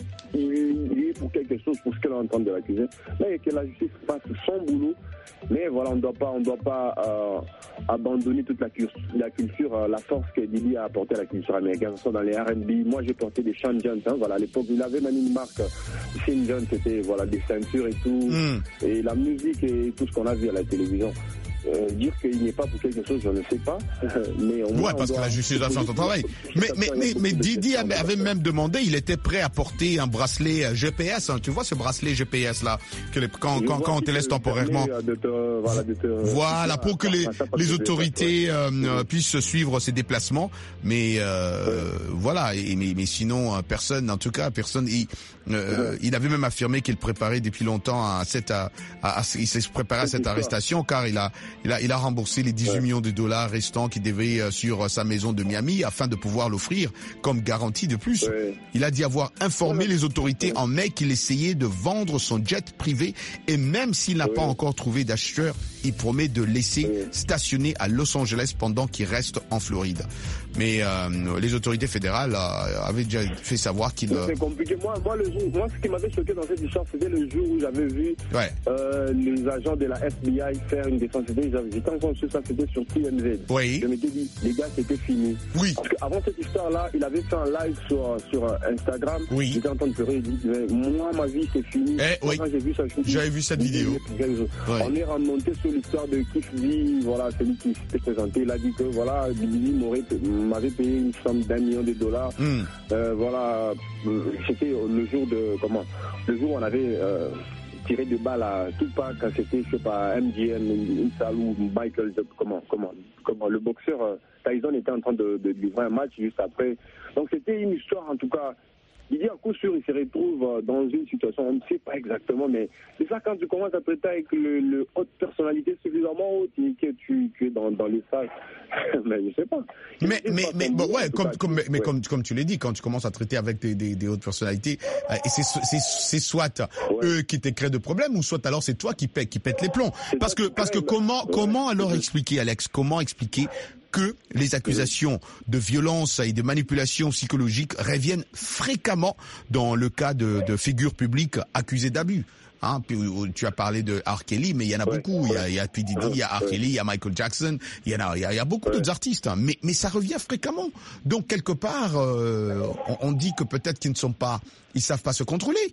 il est pour quelque chose, pour ce qu'elle est en train de l'accuser, mais que la justice fasse son boulot. Mais voilà, on ne doit pas, on doit pas euh, abandonner toute la, la culture, euh, la force que Didi a apporté à la culture américaine. Ce soit dans les R and B. Moi, j'ai porté des Sean Jones. Hein, voilà, à l'époque, il avait même une marque. Sean Jones, c'était voilà des ceintures et tout, mm. et la musique et tout ce qu'on a vu à la télévision. Euh, dire qu'il n'est pas pour quelque chose, je ne sais pas. Mais au moins, ouais, parce que la justice doit faire son travail. Mais, mais, mais, mais Didi avait même demandé, il était prêt à porter un bracelet G P S. Hein, tu vois ce bracelet G P S là, que les, quand, quand, quand on te laisse temporairement. De te, voilà, de te, voilà, pour que les, les autorités euh, puissent suivre ses déplacements. Mais euh, ouais. voilà, et, mais, mais sinon, personne, en tout cas, personne. Il, euh, ouais. il avait même affirmé qu'il préparait depuis longtemps à cette, à, à, à, il s'est préparé à cette arrestation, car il a Il a, il a remboursé les dix-huit ouais. millions de dollars restants qu'il devait euh, sur sa maison de Miami afin de pouvoir l'offrir comme garantie de plus. Ouais. Il a dit avoir informé ouais. les autorités ouais. en mai qu'il essayait de vendre son jet privé et même s'il n'a ouais. pas encore trouvé d'acheteur, il promet de laisser ouais. stationner à Los Angeles pendant qu'il reste en Floride. Mais euh, les autorités fédérales euh, avaient déjà fait savoir qu'il... Euh... C'est compliqué. Moi, moi, le jour, moi, ce qui m'avait choqué dans cette histoire, c'était le jour où j'avais vu ouais. euh, les agents de la F B I faire une défense. J'étais encore sur ça, c'était sur T M Z. Oui. Je m'étais dit, les gars, c'était fini. Oui. Parce qu'avant cette histoire-là, il avait fait un live sur, sur Instagram. Oui. J'étais en train de pleurer. Il dit, mais moi, ma vie, c'est fini. Eh, oui. Quand j'ai vu ça, je me dis, j'avais vu cette vidéo. Ouais. On est remonté sur l'histoire de Kif V, voilà, celui qui s'était présenté. Il a dit que, voilà, Bibi m'avait payé une somme d'un million de dollars. Mm. Euh, voilà, c'était le jour de, comment, le jour où on avait, euh, tiré de balles à Tupac, quand c'était, je sais pas, M G M, une salle où Michael, comment, comment, comment, le boxeur Tyson était en train de, de livrer un match juste après. Donc c'était une histoire, en tout cas. Il dit à coup sûr, il se retrouve dans une situation, on ne sait pas exactement, mais c'est ça quand tu commences à traiter avec le, le haute personnalité suffisamment haute et que tu, que dans, dans les salles, mais je sais pas. Mais, mais, mais, bon, ouais, comme, comme, mais, mais ouais. comme, comme tu l'as dit, quand tu commences à traiter avec des, des, des hautes personnalités, euh, et c'est, c'est, c'est soit ouais. eux qui te créent de problèmes, ou soit alors c'est toi qui pète, qui pète les plombs. C'est parce que, parce que comment, ouais. comment alors expliquer, Alex, comment expliquer que les accusations de violence et de manipulation psychologique reviennent fréquemment dans le cas de, de figures publiques accusées d'abus. Hein, tu as parlé de R. Kelly, mais il y en a ouais, beaucoup. Ouais. Il y a, il y a P. Diddy, il y a R. Kelly, il y a Michael Jackson, il y en a, il y a, il y a beaucoup ouais. d'autres artistes. Hein, mais, mais ça revient fréquemment. Donc quelque part, euh, on, on dit que peut-être qu'ils ne sont pas, ils savent pas se contrôler.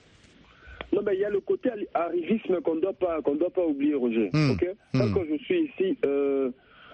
Non, mais il y a le côté arrivisme qu'on doit pas, qu'on doit pas oublier, Roger. Mmh. Ok. Mmh. Quand je suis ici. Euh,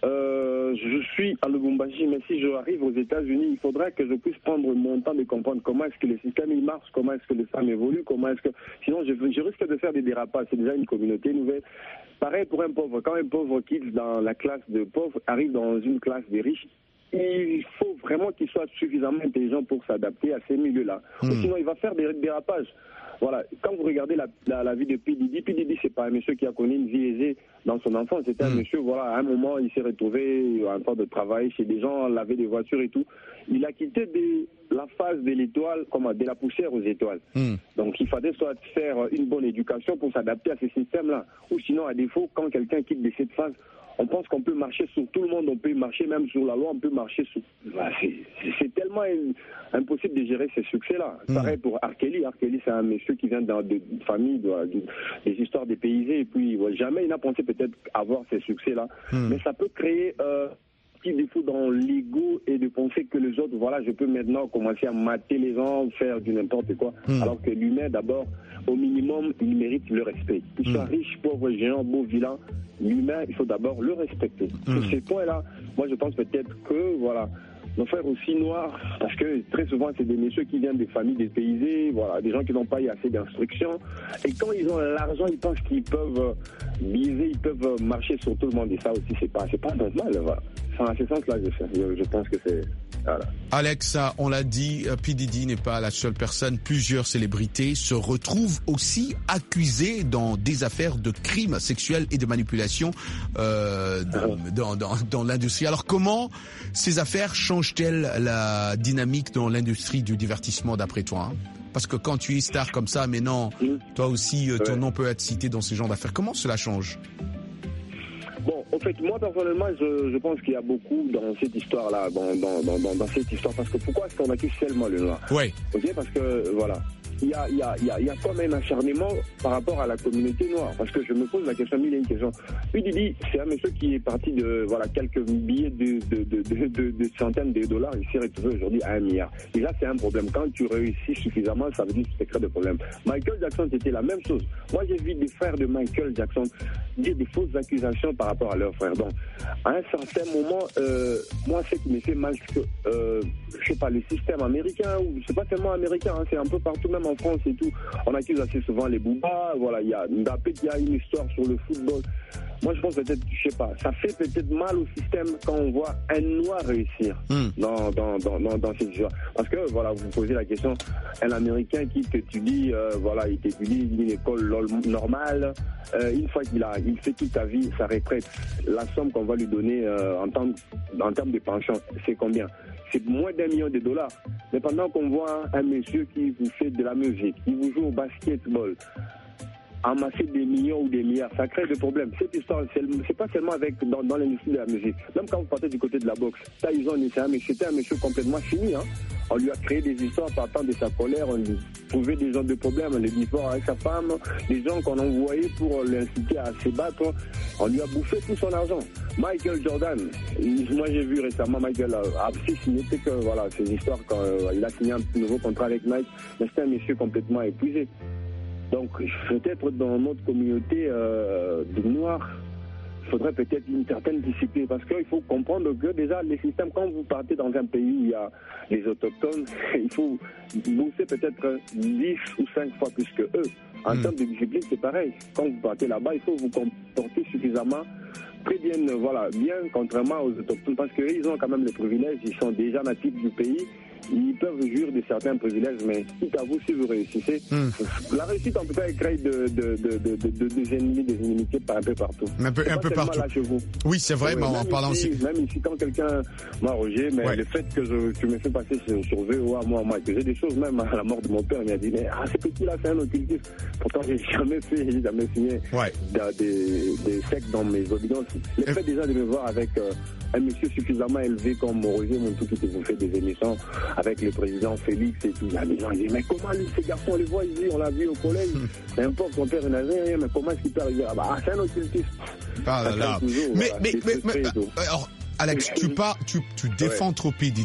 euh, je suis à Lubumbashi, mais si je arrive aux États-Unis, il faudra que je puisse prendre mon temps de comprendre comment est-ce que le système il marche, comment est-ce que le système évolue, comment est-ce que... Sinon, je, je risque de faire des dérapages. C'est déjà une communauté nouvelle. Pareil pour un pauvre. Quand un pauvre quitte dans la classe de pauvres, arrive dans une classe de riches, il faut vraiment qu'il soit suffisamment intelligent pour s'adapter à ces milieux-là. Mmh. Ou sinon, il va faire des dérapages. Voilà. Quand vous regardez la, la, la vie de P. Diddy, P. Diddy, c'est pas un monsieur qui a connu une vie aisée dans son enfance. C'était mmh. un monsieur, voilà, à un moment, il s'est retrouvé en train de travailler chez des gens, laver des voitures et tout. Il a quitté des, la phase de l'étoile, comment, de la poussière aux étoiles. Mmh. Donc, il fallait soit faire une bonne éducation pour s'adapter à ces systèmes-là. Ou sinon, à défaut, quand quelqu'un quitte de cette phase, on pense qu'on peut marcher sur tout le monde, on peut marcher même sur la loi, on peut marcher sur... C'est, c'est tellement impossible de gérer ces succès-là. Mmh. Pareil pour R. Kelly. R. Kelly, c'est un monsieur qui vient dans des familles, de, de, des histoires dépaysées, et puis ouais, jamais il n'a pensé peut-être avoir ces succès-là. Mmh. Mais ça peut créer... Euh, défaut dans l'ego et de penser que les autres, voilà, je peux maintenant commencer à mater les gens, faire du n'importe quoi, mmh. alors que l'humain, d'abord, au minimum, il mérite le respect. Qu'il soit mmh. riche, pauvre, géant, beau, vilain, l'humain, il faut d'abord le respecter. Mmh. Sur ces points-là, moi, je pense peut-être que, voilà, nos frères aussi noirs, parce que très souvent, c'est des messieurs qui viennent des familles dépaysées, voilà, des gens qui n'ont pas eu assez d'instruction, et quand ils ont l'argent, ils pensent qu'ils peuvent viser, ils peuvent marcher sur tout le monde, et ça aussi, c'est pas, c'est pas normal, voilà. Enfin, à ce sens-là, je, je pense que c'est... Voilà. Alex, on l'a dit, P. Diddy n'est pas la seule personne. Plusieurs célébrités se retrouvent aussi accusées dans des affaires de crimes sexuels et de manipulation euh, dans, dans, dans l'industrie. Alors comment ces affaires changent-elles la dynamique dans l'industrie du divertissement d'après toi, hein? Parce que quand tu es star comme ça, mais non, toi aussi, ton ouais. nom peut être cité dans ce genre d'affaires. Comment cela change ? Bon, en fait, moi, personnellement, je, je pense qu'il y a beaucoup dans cette histoire-là, dans, dans, dans, dans cette histoire. Parce que pourquoi est-ce qu'on accuse seulement le noir ? Oui. Ok, parce que, voilà, il y a, il y, a, il y, a, il y a comme un acharnement par rapport à la communauté noire. Parce que je me pose la question, il y a une question. Puis Didi, c'est un monsieur qui est parti de, voilà, quelques billets de, de, de, de, de, de centaines de dollars. Il s'est retrouvé aujourd'hui à un milliard. Déjà, c'est un problème. Quand tu réussis suffisamment, ça veut dire que c'est crée des problèmes. Michael Jackson, c'était la même chose. Moi, j'ai vu des frères de Michael Jackson dire des fausses accusations par rapport à leurs frères. Donc, à un certain moment, euh, moi, ce qui me fait mal, c'est que, euh, je sais pas, le système américain, ou c'est pas seulement américain, hein, c'est un peu partout, même en France et tout. On accuse assez souvent les boubas, voilà, il y a Mbappé qui a une histoire sur le football. Moi, je pense peut-être, je sais pas, ça fait peut-être mal au système quand on voit un noir réussir mm. dans, dans, dans, dans, dans cette histoire. Parce que, voilà, vous posez la question, un Américain qui t'étudie, euh, voilà, il t'étudie une école normale, euh, une fois qu'il a, il fait toute sa vie, sa retraite, la somme qu'on va lui donner euh, en, termes, en termes de pension, c'est combien ? C'est moins d'un million de dollars. Mais pendant qu'on voit un monsieur qui vous fait de la musique, qui vous joue au basketball, amasser des millions ou des milliards, ça crée des problèmes. Cette histoire, c'est, c'est pas seulement avec dans, dans l'industrie de la musique. Même quand vous partez du côté de la boxe, Tyson, c'était un monsieur complètement fini. Hein. On lui a créé des histoires partant de sa colère, on lui trouvait des gens de problèmes, les divorces avec sa femme, des gens qu'on envoyait pour l'inciter à se battre. On lui a bouffé tout son argent. Michael Jordan, moi j'ai vu récemment Michael a signé que voilà, ces histoires quand euh, il a signé un nouveau contrat avec Nike, mais c'était un monsieur complètement épuisé. Donc, peut-être dans notre communauté euh, de Noirs, il faudrait peut-être une certaine discipline. Parce qu'il faut comprendre que déjà, les systèmes, quand vous partez dans un pays où il y a les autochtones, il faut bosser peut-être dix ou cinq fois plus que eux. En mmh. termes de discipline, c'est pareil. Quand vous partez là-bas, il faut vous comporter suffisamment très bien, voilà, bien contrairement aux autochtones. Parce qu'ils ont quand même les privilèges, ils sont déjà natifs du pays. Ils peuvent jouir de certains privilèges, mais quitte à vous, si vous réussissez, mmh. la réussite en tout cas, elle crée de, de, de, de, de, de, des ennemis, des inimitiés un peu partout. Un peu, un peu partout. Là chez vous. Oui, c'est vrai, oui, mais en parlant ici, aussi. Même ici, quand quelqu'un m'a Roger, mais ouais. le fait que je, tu me fais passer sur, sur V O A, moi, moi, que j'ai des choses, même à la mort de mon père, il m'a dit, mais ah, c'est petit là, c'est un occultiste. Pourtant, j'ai jamais fait, j'ai jamais signé ouais. des, des sectes dans mes audiences. Le fait déjà de me voir avec euh, un monsieur suffisamment élevé comme Roger Montou qui vous fait des émissions avec le président Félix et tout. Il y a des gens qui disent, mais comment lui, ces garçons, on les voit ici, on l'a vu au collège, n'importe, son père n'avait rien, mais comment est-ce qu'il peut arriver? Ah bah, c'est un occultiste. Ah là là. Toujours, mais, voilà, mais, mais, mais, alors, Alex, tu, pas, tu, tu défends ouais. trop P. Diddy,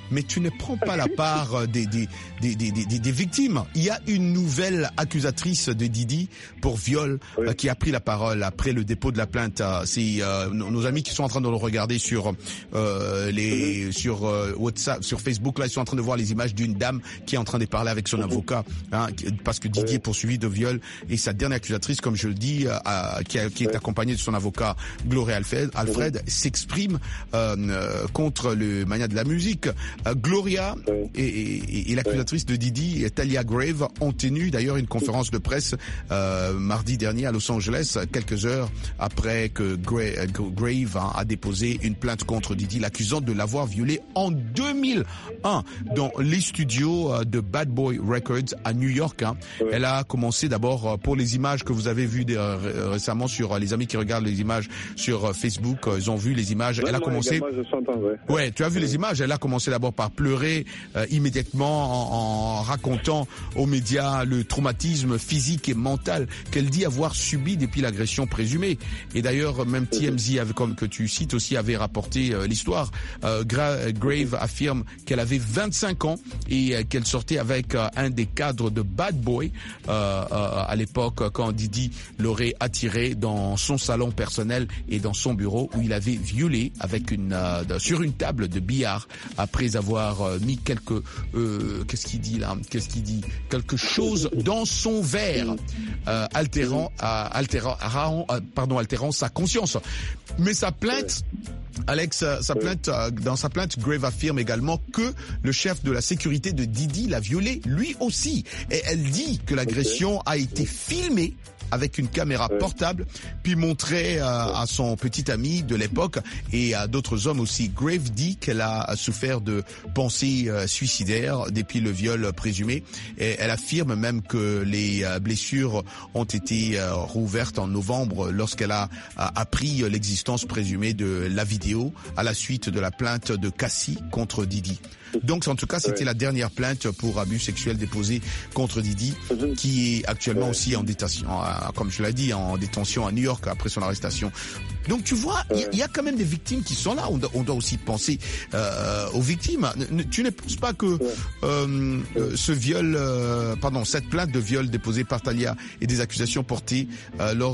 mais tu ne prends pas la part des, des, des, des, des, des victimes. Il y a une nouvelle accusatrice de Didi pour viol oui. euh, qui a pris la parole après le dépôt de la plainte. C'est euh, nos, nos amis qui sont en train de le regarder sur euh, les sur euh, WhatsApp, sur Facebook. Là, ils sont en train de voir les images d'une dame qui est en train de parler avec son avocat, hein, parce que Didi oui. est poursuivi de viol. Et sa dernière accusatrice, comme je le dis, euh, qui, a, qui est oui. accompagnée de son avocat Gloria Alfred, Alfred oui. s'exprime euh, euh, contre le mania de la musique. Euh, Gloria oui. et, et, et l'accusatrice oui. de Didi, Talia Grave, ont tenu d'ailleurs une conférence de presse euh, mardi dernier à Los Angeles, quelques heures après que Gra- Grave hein, a déposé une plainte contre Didi, l'accusant de l'avoir violé en deux mille un dans les studios de Bad Boy Records à New York. Hein. Oui. Elle a commencé d'abord pour les images que vous avez vues euh, récemment sur les amis qui regardent les images sur Facebook, ils ont vu les images. Oui, elle a commencé. Ouais. ouais, tu as vu oui. les images. Elle a commencé d'abord par pleurer euh, immédiatement en, en racontant aux médias le traumatisme physique et mental qu'elle dit avoir subi depuis l'agression présumée. Et d'ailleurs, même T M Z, avait, comme que tu cites aussi, avait rapporté euh, l'histoire. Euh, Gra- Grave affirme qu'elle avait vingt-cinq ans et euh, qu'elle sortait avec euh, un des cadres de Bad Boy euh, euh, à l'époque quand Didi l'aurait attiré dans son salon personnel et dans son bureau où il avait violé avec une euh, sur une table de billard après avoir euh, mis quelques euh, qu'est-ce qu'il dit là qu'est-ce qu'il dit quelque chose dans son verre euh, altérant euh, altérant euh, pardon altérant sa conscience. Mais sa plainte, Alex, sa plainte, dans sa plainte, Grave affirme également que le chef de la sécurité de Didi l'a violé lui aussi. Et elle dit que l'agression a été filmée avec une caméra portable, puis montrée euh, à son petit ami de l'époque et à d'autres hommes aussi. Grave dit qu'elle a souffert de pensées euh, suicidaires depuis le viol présumé. Et elle affirme même que les euh, blessures ont été euh, rouvertes en novembre lorsqu'elle a, a appris l'existence présumée de la vidéo à la suite de la plainte de Cassie contre Didi. Donc, en tout cas, c'était ouais. la dernière plainte pour abus sexuels déposée contre Didi, qui est actuellement ouais. aussi en détention, comme je l'ai dit, en détention à New York après son arrestation. Donc, tu vois, il ouais. y, y a quand même des victimes qui sont là. On doit, on doit aussi penser euh, aux victimes. Tu ne penses pas que ouais. euh, ouais. ce viol, euh, pardon, cette plainte de viol déposée par Talia et des accusations portées euh, lors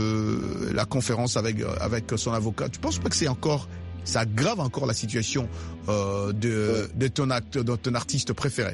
de la conférence avec avec son avocat, tu penses pas que c'est encore ça aggrave encore la situation euh, de, de, ton act, de ton artiste préféré?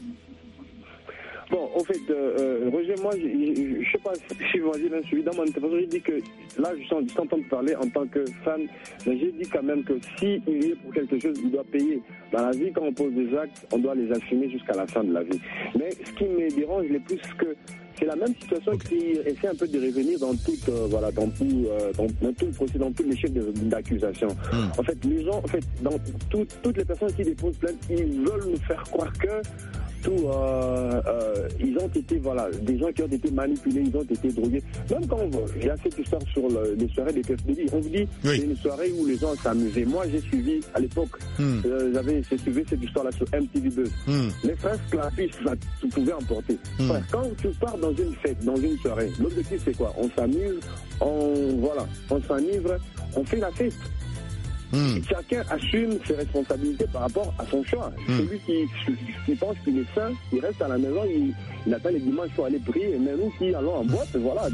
Bon, en fait, euh, Roger, moi, je ne sais pas si vous avez bien suivi dans mon intervention, j'ai dit que, là, je t'entends parler en tant que fan, mais j'ai dit quand même que s'il y est pour quelque chose, il doit payer. Dans la vie, quand on pose des actes, on doit les assumer jusqu'à la fin de la vie. Mais ce qui me dérange le plus, que c'est la même situation okay. qui essaie un peu de revenir dans tout, euh, voilà, dans tout, euh, dans, dans tout le procès, dans tous les chefs d'accusation. Mm. En fait, les gens, en fait, dans tout, toutes les personnes qui déposent plainte, ils veulent nous faire croire que tout, euh, euh, ils ont été, voilà, des gens qui ont été manipulés, ils ont été drogués. Même quand on voit, il y a cette histoire sur le, les soirées des P F D D, on vous dit, oui. c'est une soirée où les gens s'amusaient. Moi, j'ai suivi, à l'époque, mm. euh, j'avais suivi cette histoire-là sur M T V deux. Mm. Les frères Clapis, ça, tu pouvais emporter. Mm. Enfin, quand tu pars dans une fête, dans une soirée, l'objectif c'est quoi? On s'amuse, on, voilà, on s'enivre, on fait la fête. Mmh. Chacun assume ses responsabilités par rapport à son choix. Mmh. Celui qui, qui pense qu'il est sain, il reste à la maison, il, il attend les dimanches pour aller prier. Mais nous qui allons en boîte, voilà,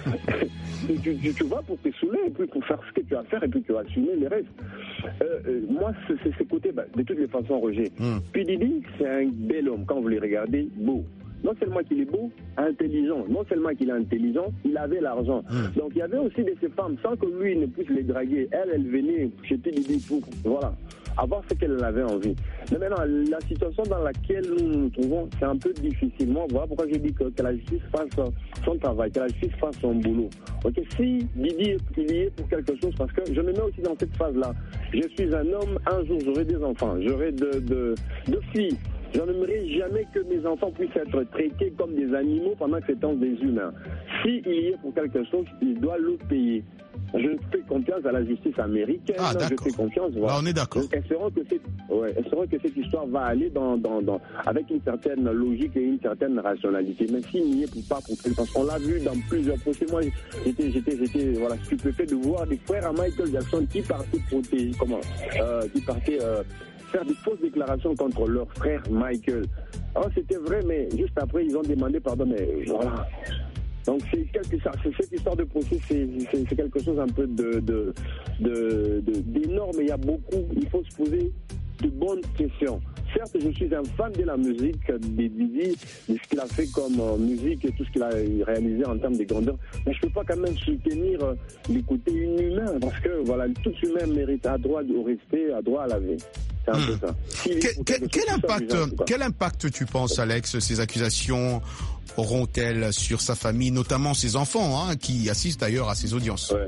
tu, tu, tu, tu vas pour te saouler et puis pour faire ce que tu as à faire et puis tu vas assumer les restes. Euh, euh, moi, c'est ce côté, bah, de toutes les façons, Roger. Mmh. Puis Didi, c'est un bel homme, quand vous le regardez, beau. Non seulement qu'il est beau, intelligent. Non seulement qu'il est intelligent, il avait l'argent. Mmh. Donc il y avait aussi de ces femmes, sans que lui ne puisse les draguer. Elle, elle venait chez Didi pour, voilà, avoir ce qu'elle avait envie. Mais maintenant, la situation dans laquelle nous nous trouvons, c'est un peu difficile. Moi, voilà pourquoi je dis que, que la justice fasse son travail, que la justice fasse son boulot. Ok, si Didi est lié pour quelque chose, parce que je me mets aussi dans cette phase-là. Je suis un homme, un jour j'aurai des enfants, j'aurai de, de, de filles. Je n'aimerais jamais que mes enfants puissent être traités comme des animaux pendant que c'est des humains. S'il y est pour quelque chose, il doit le payer. Je fais confiance à la justice américaine. Ah, je fais confiance. Voilà. Là, on est d'accord. Espérons que, cette, ouais, espérons que cette histoire va aller dans, dans, dans, avec une certaine logique et une certaine rationalité. Mais s'il n'y est pas pour quelque chose, on l'a vu dans plusieurs procès. Moi, j'étais, j'étais, j'étais, voilà, stupéfait de voir des frères à Michael Jackson qui partaient protéger, comment, euh, qui partaient. Euh, faire des fausses déclarations contre leur frère Michael. Alors c'était vrai, mais juste après, ils ont demandé pardon, mais voilà. Donc c'est quelque chose, cette histoire de procès, c'est, c'est, c'est quelque chose un peu de, de, de, de, d'énorme. Il y a beaucoup, il faut se poser de bonnes questions. Certes, je suis un fan de la musique de Didi, de ce qu'il a fait comme euh, musique et tout ce qu'il a réalisé en termes de grandeur, mais je ne peux pas quand même soutenir euh, le côté inhumain, parce que voilà, tout humain mérite à droit au respect, à droit à la vie. C'est un mmh. peu ça. Quel, quel, quel, impact, quel impact tu penses, Alex, ces accusations auront-elles sur sa famille, notamment ses enfants, hein, qui assistent d'ailleurs à ses audiences? Ouais.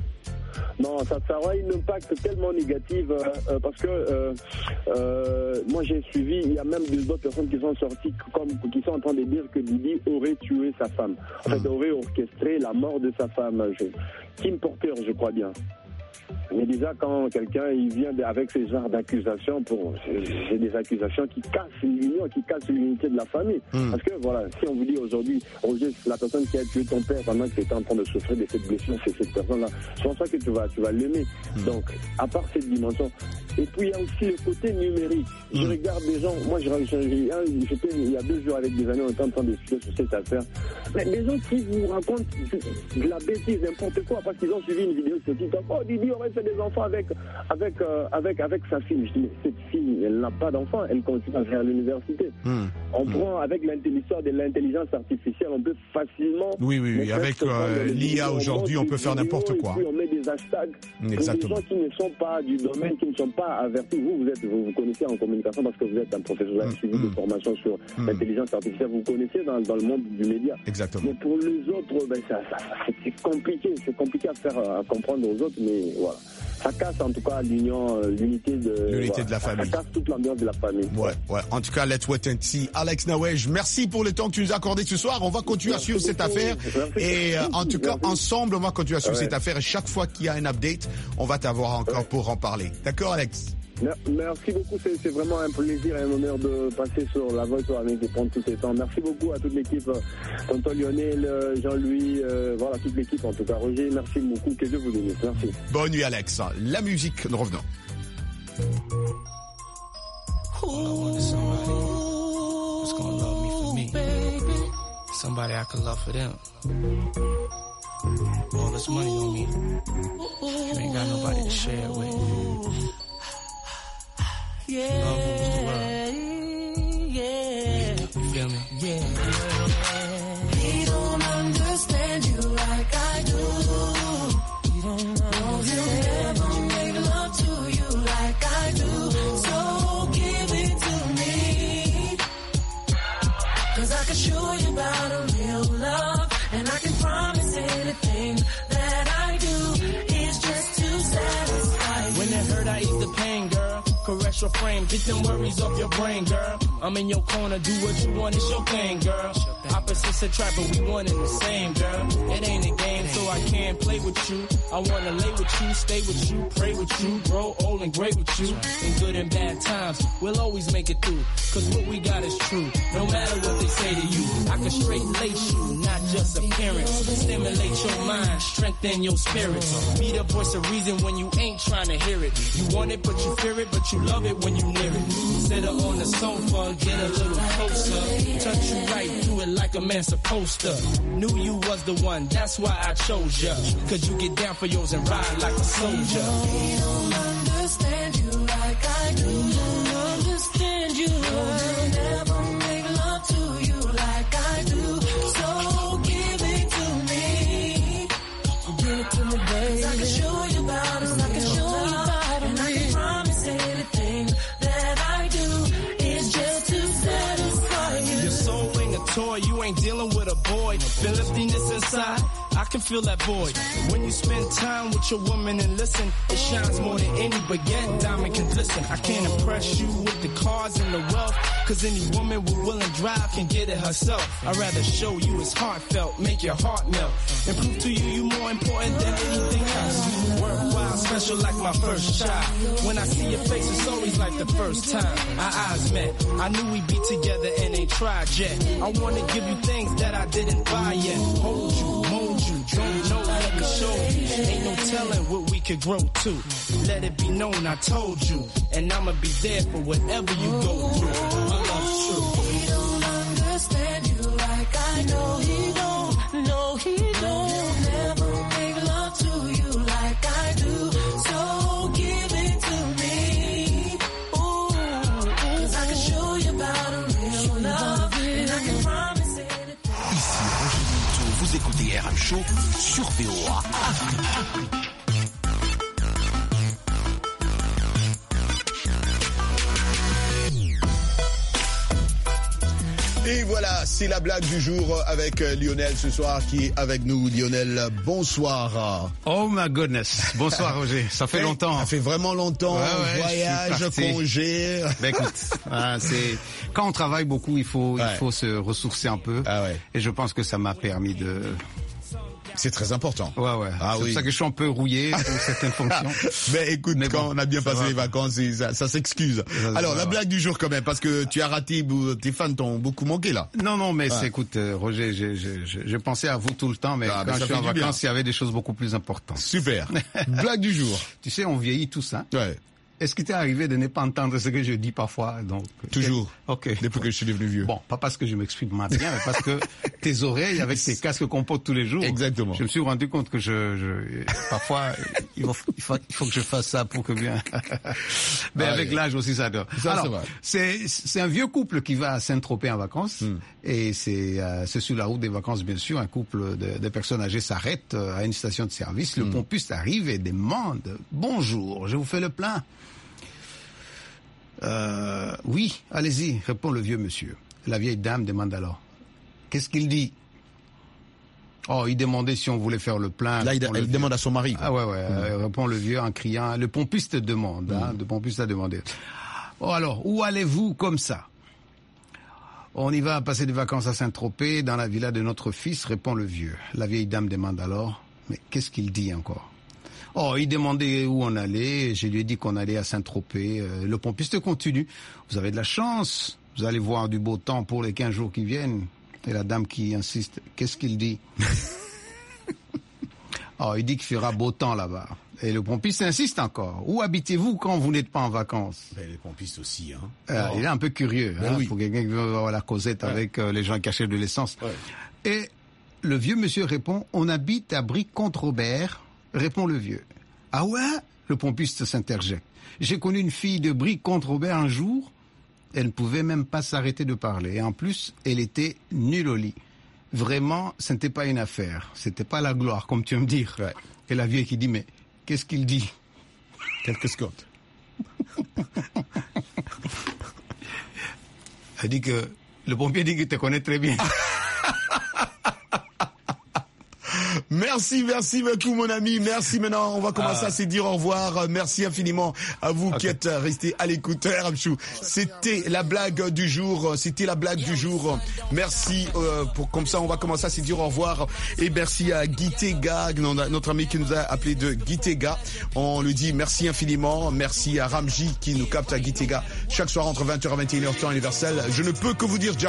Non, ça, ça aura un impact tellement négatif euh, euh, parce que euh, euh, moi j'ai suivi, il y a même deux autres personnes qui sont sorties comme qui sont en train de dire que Didi aurait tué sa femme. En fait, aurait orchestré la mort de sa femme. Je, Kim Porter, je crois bien. Mais déjà, quand quelqu'un il vient avec ce genre d'accusations, pour c'est des accusations qui cassent l'union, qui cassent l'unité de la famille. Mmh. Parce que voilà, si on vous dit aujourd'hui, Roger, la personne qui a tué ton père pendant que tu étais en train de souffrir de cette blessure, c'est cette personne-là. C'est pour ça que tu vas, tu vas l'aimer. Mmh. Donc, à part cette dimension. Et puis il y a aussi le côté numérique. Mmh. Je regarde des gens, moi je, je, je, j'étais il y a deux jours avec des amis, on était en train de discuter sur cette affaire. Mais les gens qui vous racontent de la bêtise, n'importe quoi, parce qu'ils ont suivi une vidéo sur TikTok. Oh, Didi aurait fait des enfants avec, avec, euh, avec, avec sa fille. Je dis, mais cette fille, elle n'a pas d'enfant, elle continue à faire l'université. Mmh. On mmh. prend avec l'intelligence de l'intelligence artificielle, on peut facilement. Oui, oui, oui. Avec euh, l'I A aujourd'hui, on peut faire n'importe quoi. Et puis on met des hashtags. Exactement. Pour des gens qui ne sont pas du domaine, qui ne sont pas avertis. Vous, vous êtes, vous, vous connaissez en communication parce que vous êtes un professeur, vous avez suivi mmh. des formations sur mmh. l'intelligence artificielle. Vous connaissez dans, dans le monde du média. Exactement. Mais pour les autres, ben, ça, ça, ça, c'est compliqué. C'est compliqué à faire à comprendre aux autres, mais voilà. Ça casse en tout cas l'union, l'unité de, l'unité voilà, de la famille. Ça casse toute l'ambiance de la famille. Ouais, ouais. En tout cas, let's wait and see. Alex Nawej, merci pour le temps que tu nous as accordé ce soir. On va continuer merci à suivre beaucoup. Cette affaire. Merci. Et euh, en tout cas, merci. Ensemble, on va continuer à suivre ouais. cette affaire. Et chaque fois qu'il y a un update, on va t'avoir encore ouais. pour en parler. D'accord, Alex? Merci beaucoup, c'est, c'est vraiment un plaisir et un honneur de passer sur la Voix avec de prendre tout ce temps. Merci beaucoup à toute l'équipe, tonton Lionel, Jean-Louis, euh, voilà, toute l'équipe en tout cas. Roger, merci beaucoup, que Dieu vous bénisse. Merci. Bonne nuit, Alex. La musique, nous revenons. Somebody I could love for them. All this money on me. You ain't got nobody to share it with. Yeah, love rules the world. Yeah, you feel me? Yeah. He don't understand you like I do. He don't know he'll never make love to you like I do. So give it to me, 'cause I can show you about a real love, and I can promise anything that I do is just to satisfy you. When it hurt, I ease the pain, girl. Caress your frame, get them worries off your brain, girl. I'm in your corner, do what you want, it's your thing, girl. Opposites attract, but we one and the same, girl. It ain't a game, so I can't play with you. I wanna lay with you, stay with you, pray with you, grow old and great with you. In good and bad times, we'll always make it through. 'Cause what we got is true, no matter what they say to you. I can straight lace you, not just appearance. Stimulate your mind, strengthen your spirit. Be the voice of reason when you ain't trying to hear it. You want it, but you fear it, but you love it when you near it. Sit up on the sofa, get a little closer. Touch you right, do it like a man supposed to. Knew you was the one, that's why I chose ya. 'Cause you get down for yours and ride like a soldier. He don't understand you like I do. Don't understand you. He'll never make love to you like I do. So give it to me. Give it to me, baby. 'Cause I can show you about it. I can show you about it. And I can promise anything that I do is just to satisfy you. Your soul ain't a toy, you ain't dealing with a boy. Feel emptiness inside, I can feel that void. When you spend time with your woman and listen, it shines more than any baguette diamond can glisten. I can't impress you with the cars and the wealth, 'cause any woman with will and drive can get it herself. I'd rather show you it's heartfelt, make your heart melt, and prove to you you more important than anything else. Worthwhile, special like my first child. When I see your face, it's always like the first time our eyes met. I knew we'd be together and ain't tried yet. I wanna give you things that I didn't buy yet. Hold you, mold told you, don't know, let me show you. Ain't no telling what we could grow to. Let it be known I told you, and I'ma be there for whatever you go through. My love's true. He don't understand you like I know he don't. No, he don't. He'll never make love to you like I do. So give it to me. Ooh, cause I can show you about a real love. And I can promise anything. Ici Roger Minto, vous écoutez R M Show sur V O A Afrique. Et voilà, c'est la blague du jour avec Lionel ce soir qui est avec nous. Lionel, bonsoir. Oh my goodness. Bonsoir Roger, ça fait longtemps. Ça fait vraiment longtemps. Ouais, ouais, voyage, congé. Ben écoute, hein, c'est quand on travaille beaucoup, il faut ouais. il faut se ressourcer un peu. Ah ouais. Et je pense que ça m'a permis de. C'est très important. Ouais, ouais. Ah, c'est oui. pour ça que je suis un peu rouillé pour certaines fonctions. Mais écoute, Mais quand bon, on a bien passé va. les vacances, ça, ça s'excuse. Ça, Alors, la va. blague du jour quand même, parce que tu as raté, tes fans t'ont beaucoup manqué là. Non, non, mais ouais. c'est, écoute, euh, Roger, j'ai, j'ai, j'ai pensé à vous tout le temps, mais ah, quand mais je suis en vacances, il y avait des choses beaucoup plus importantes. Super. Blague du jour. Tu sais, on vieillit tous, hein. Ouais. Est-ce qu'il t'est arrivé de ne pas entendre ce que je dis parfois? Donc toujours. Ok. Depuis que je suis devenu vieux. Bon, pas parce que je m'exprime bien, mais parce que tes oreilles avec tes casques qu'on porte tous les jours. Exactement. Je me suis rendu compte que je, je parfois il faut, il faut, il faut que je fasse ça pour que bien. Mais ah, avec oui. l'âge aussi ça doit. Ça, Alors, c'est c'est un vieux couple qui va à Saint-Tropez en vacances hmm. et c'est euh, c'est sur la route des vacances bien sûr. Un couple de, de personnes âgées s'arrête à une station de service. Le hmm. pompiste arrive et demande bonjour, je vous fais le plein. Euh, oui, allez-y, répond le vieux monsieur. La vieille dame demande alors. Qu'est-ce qu'il dit? Oh, il demandait si on voulait faire le plein. Là, il, elle demande à son mari. Quoi. Ah ouais, ouais, mmh. euh, répond le vieux en criant. Le pompiste demande, hein, mmh. le pompiste a demandé. Oh alors, où allez-vous comme ça? On y va passer des vacances à Saint-Tropez, dans la villa de notre fils, répond le vieux. La vieille dame demande alors. Mais qu'est-ce qu'il dit encore? Oh, il demandait où on allait. Je lui ai dit qu'on allait à Saint-Tropez. Euh, le pompiste continue. Vous avez de la chance. Vous allez voir du beau temps pour les quinze jours qui viennent. Et la dame qui insiste. Qu'est-ce qu'il dit? Oh, il dit qu'il fera beau temps là-bas. Et le pompiste insiste encore. Où habitez-vous quand vous n'êtes pas en vacances? Ben, les pompistes aussi, hein. Euh, oh. Il est un peu curieux, ben hein, oui. Pour quelqu'un qui veut avoir la causette ouais. avec euh, les gens qui achètent de l'essence. Ouais. Et le vieux monsieur répond. On habite à Bric-contre-Robert. Répond le vieux. Ah ouais? Le pompiste s'interjecte. J'ai connu une fille de Bric-contre-Robert un jour. Elle ne pouvait même pas s'arrêter de parler. Et en plus, elle était nulle au lit. Vraiment, ce n'était pas une affaire. C'était pas la gloire, comme tu veux me dire. Ouais. Et la vieille qui dit, mais qu'est-ce qu'il dit? Quelques Scott. Elle dit que, le pompier dit qu'il te connaît très bien. Merci, merci beaucoup mon ami, merci. Maintenant on va commencer ah. à se dire au revoir. Merci infiniment à vous okay. qui êtes restés à l'écoute. C'était la blague du jour, c'était la blague du jour. Merci euh, pour comme ça on va commencer à se dire au revoir. Et merci à Guy Tega, notre ami qui nous a appelé de Guy Tega. On lui dit merci infiniment. Merci à Ramji qui nous capte à Guy Tega chaque soir entre vingt heures et vingt et une heures temps universel. Je ne peux que vous dire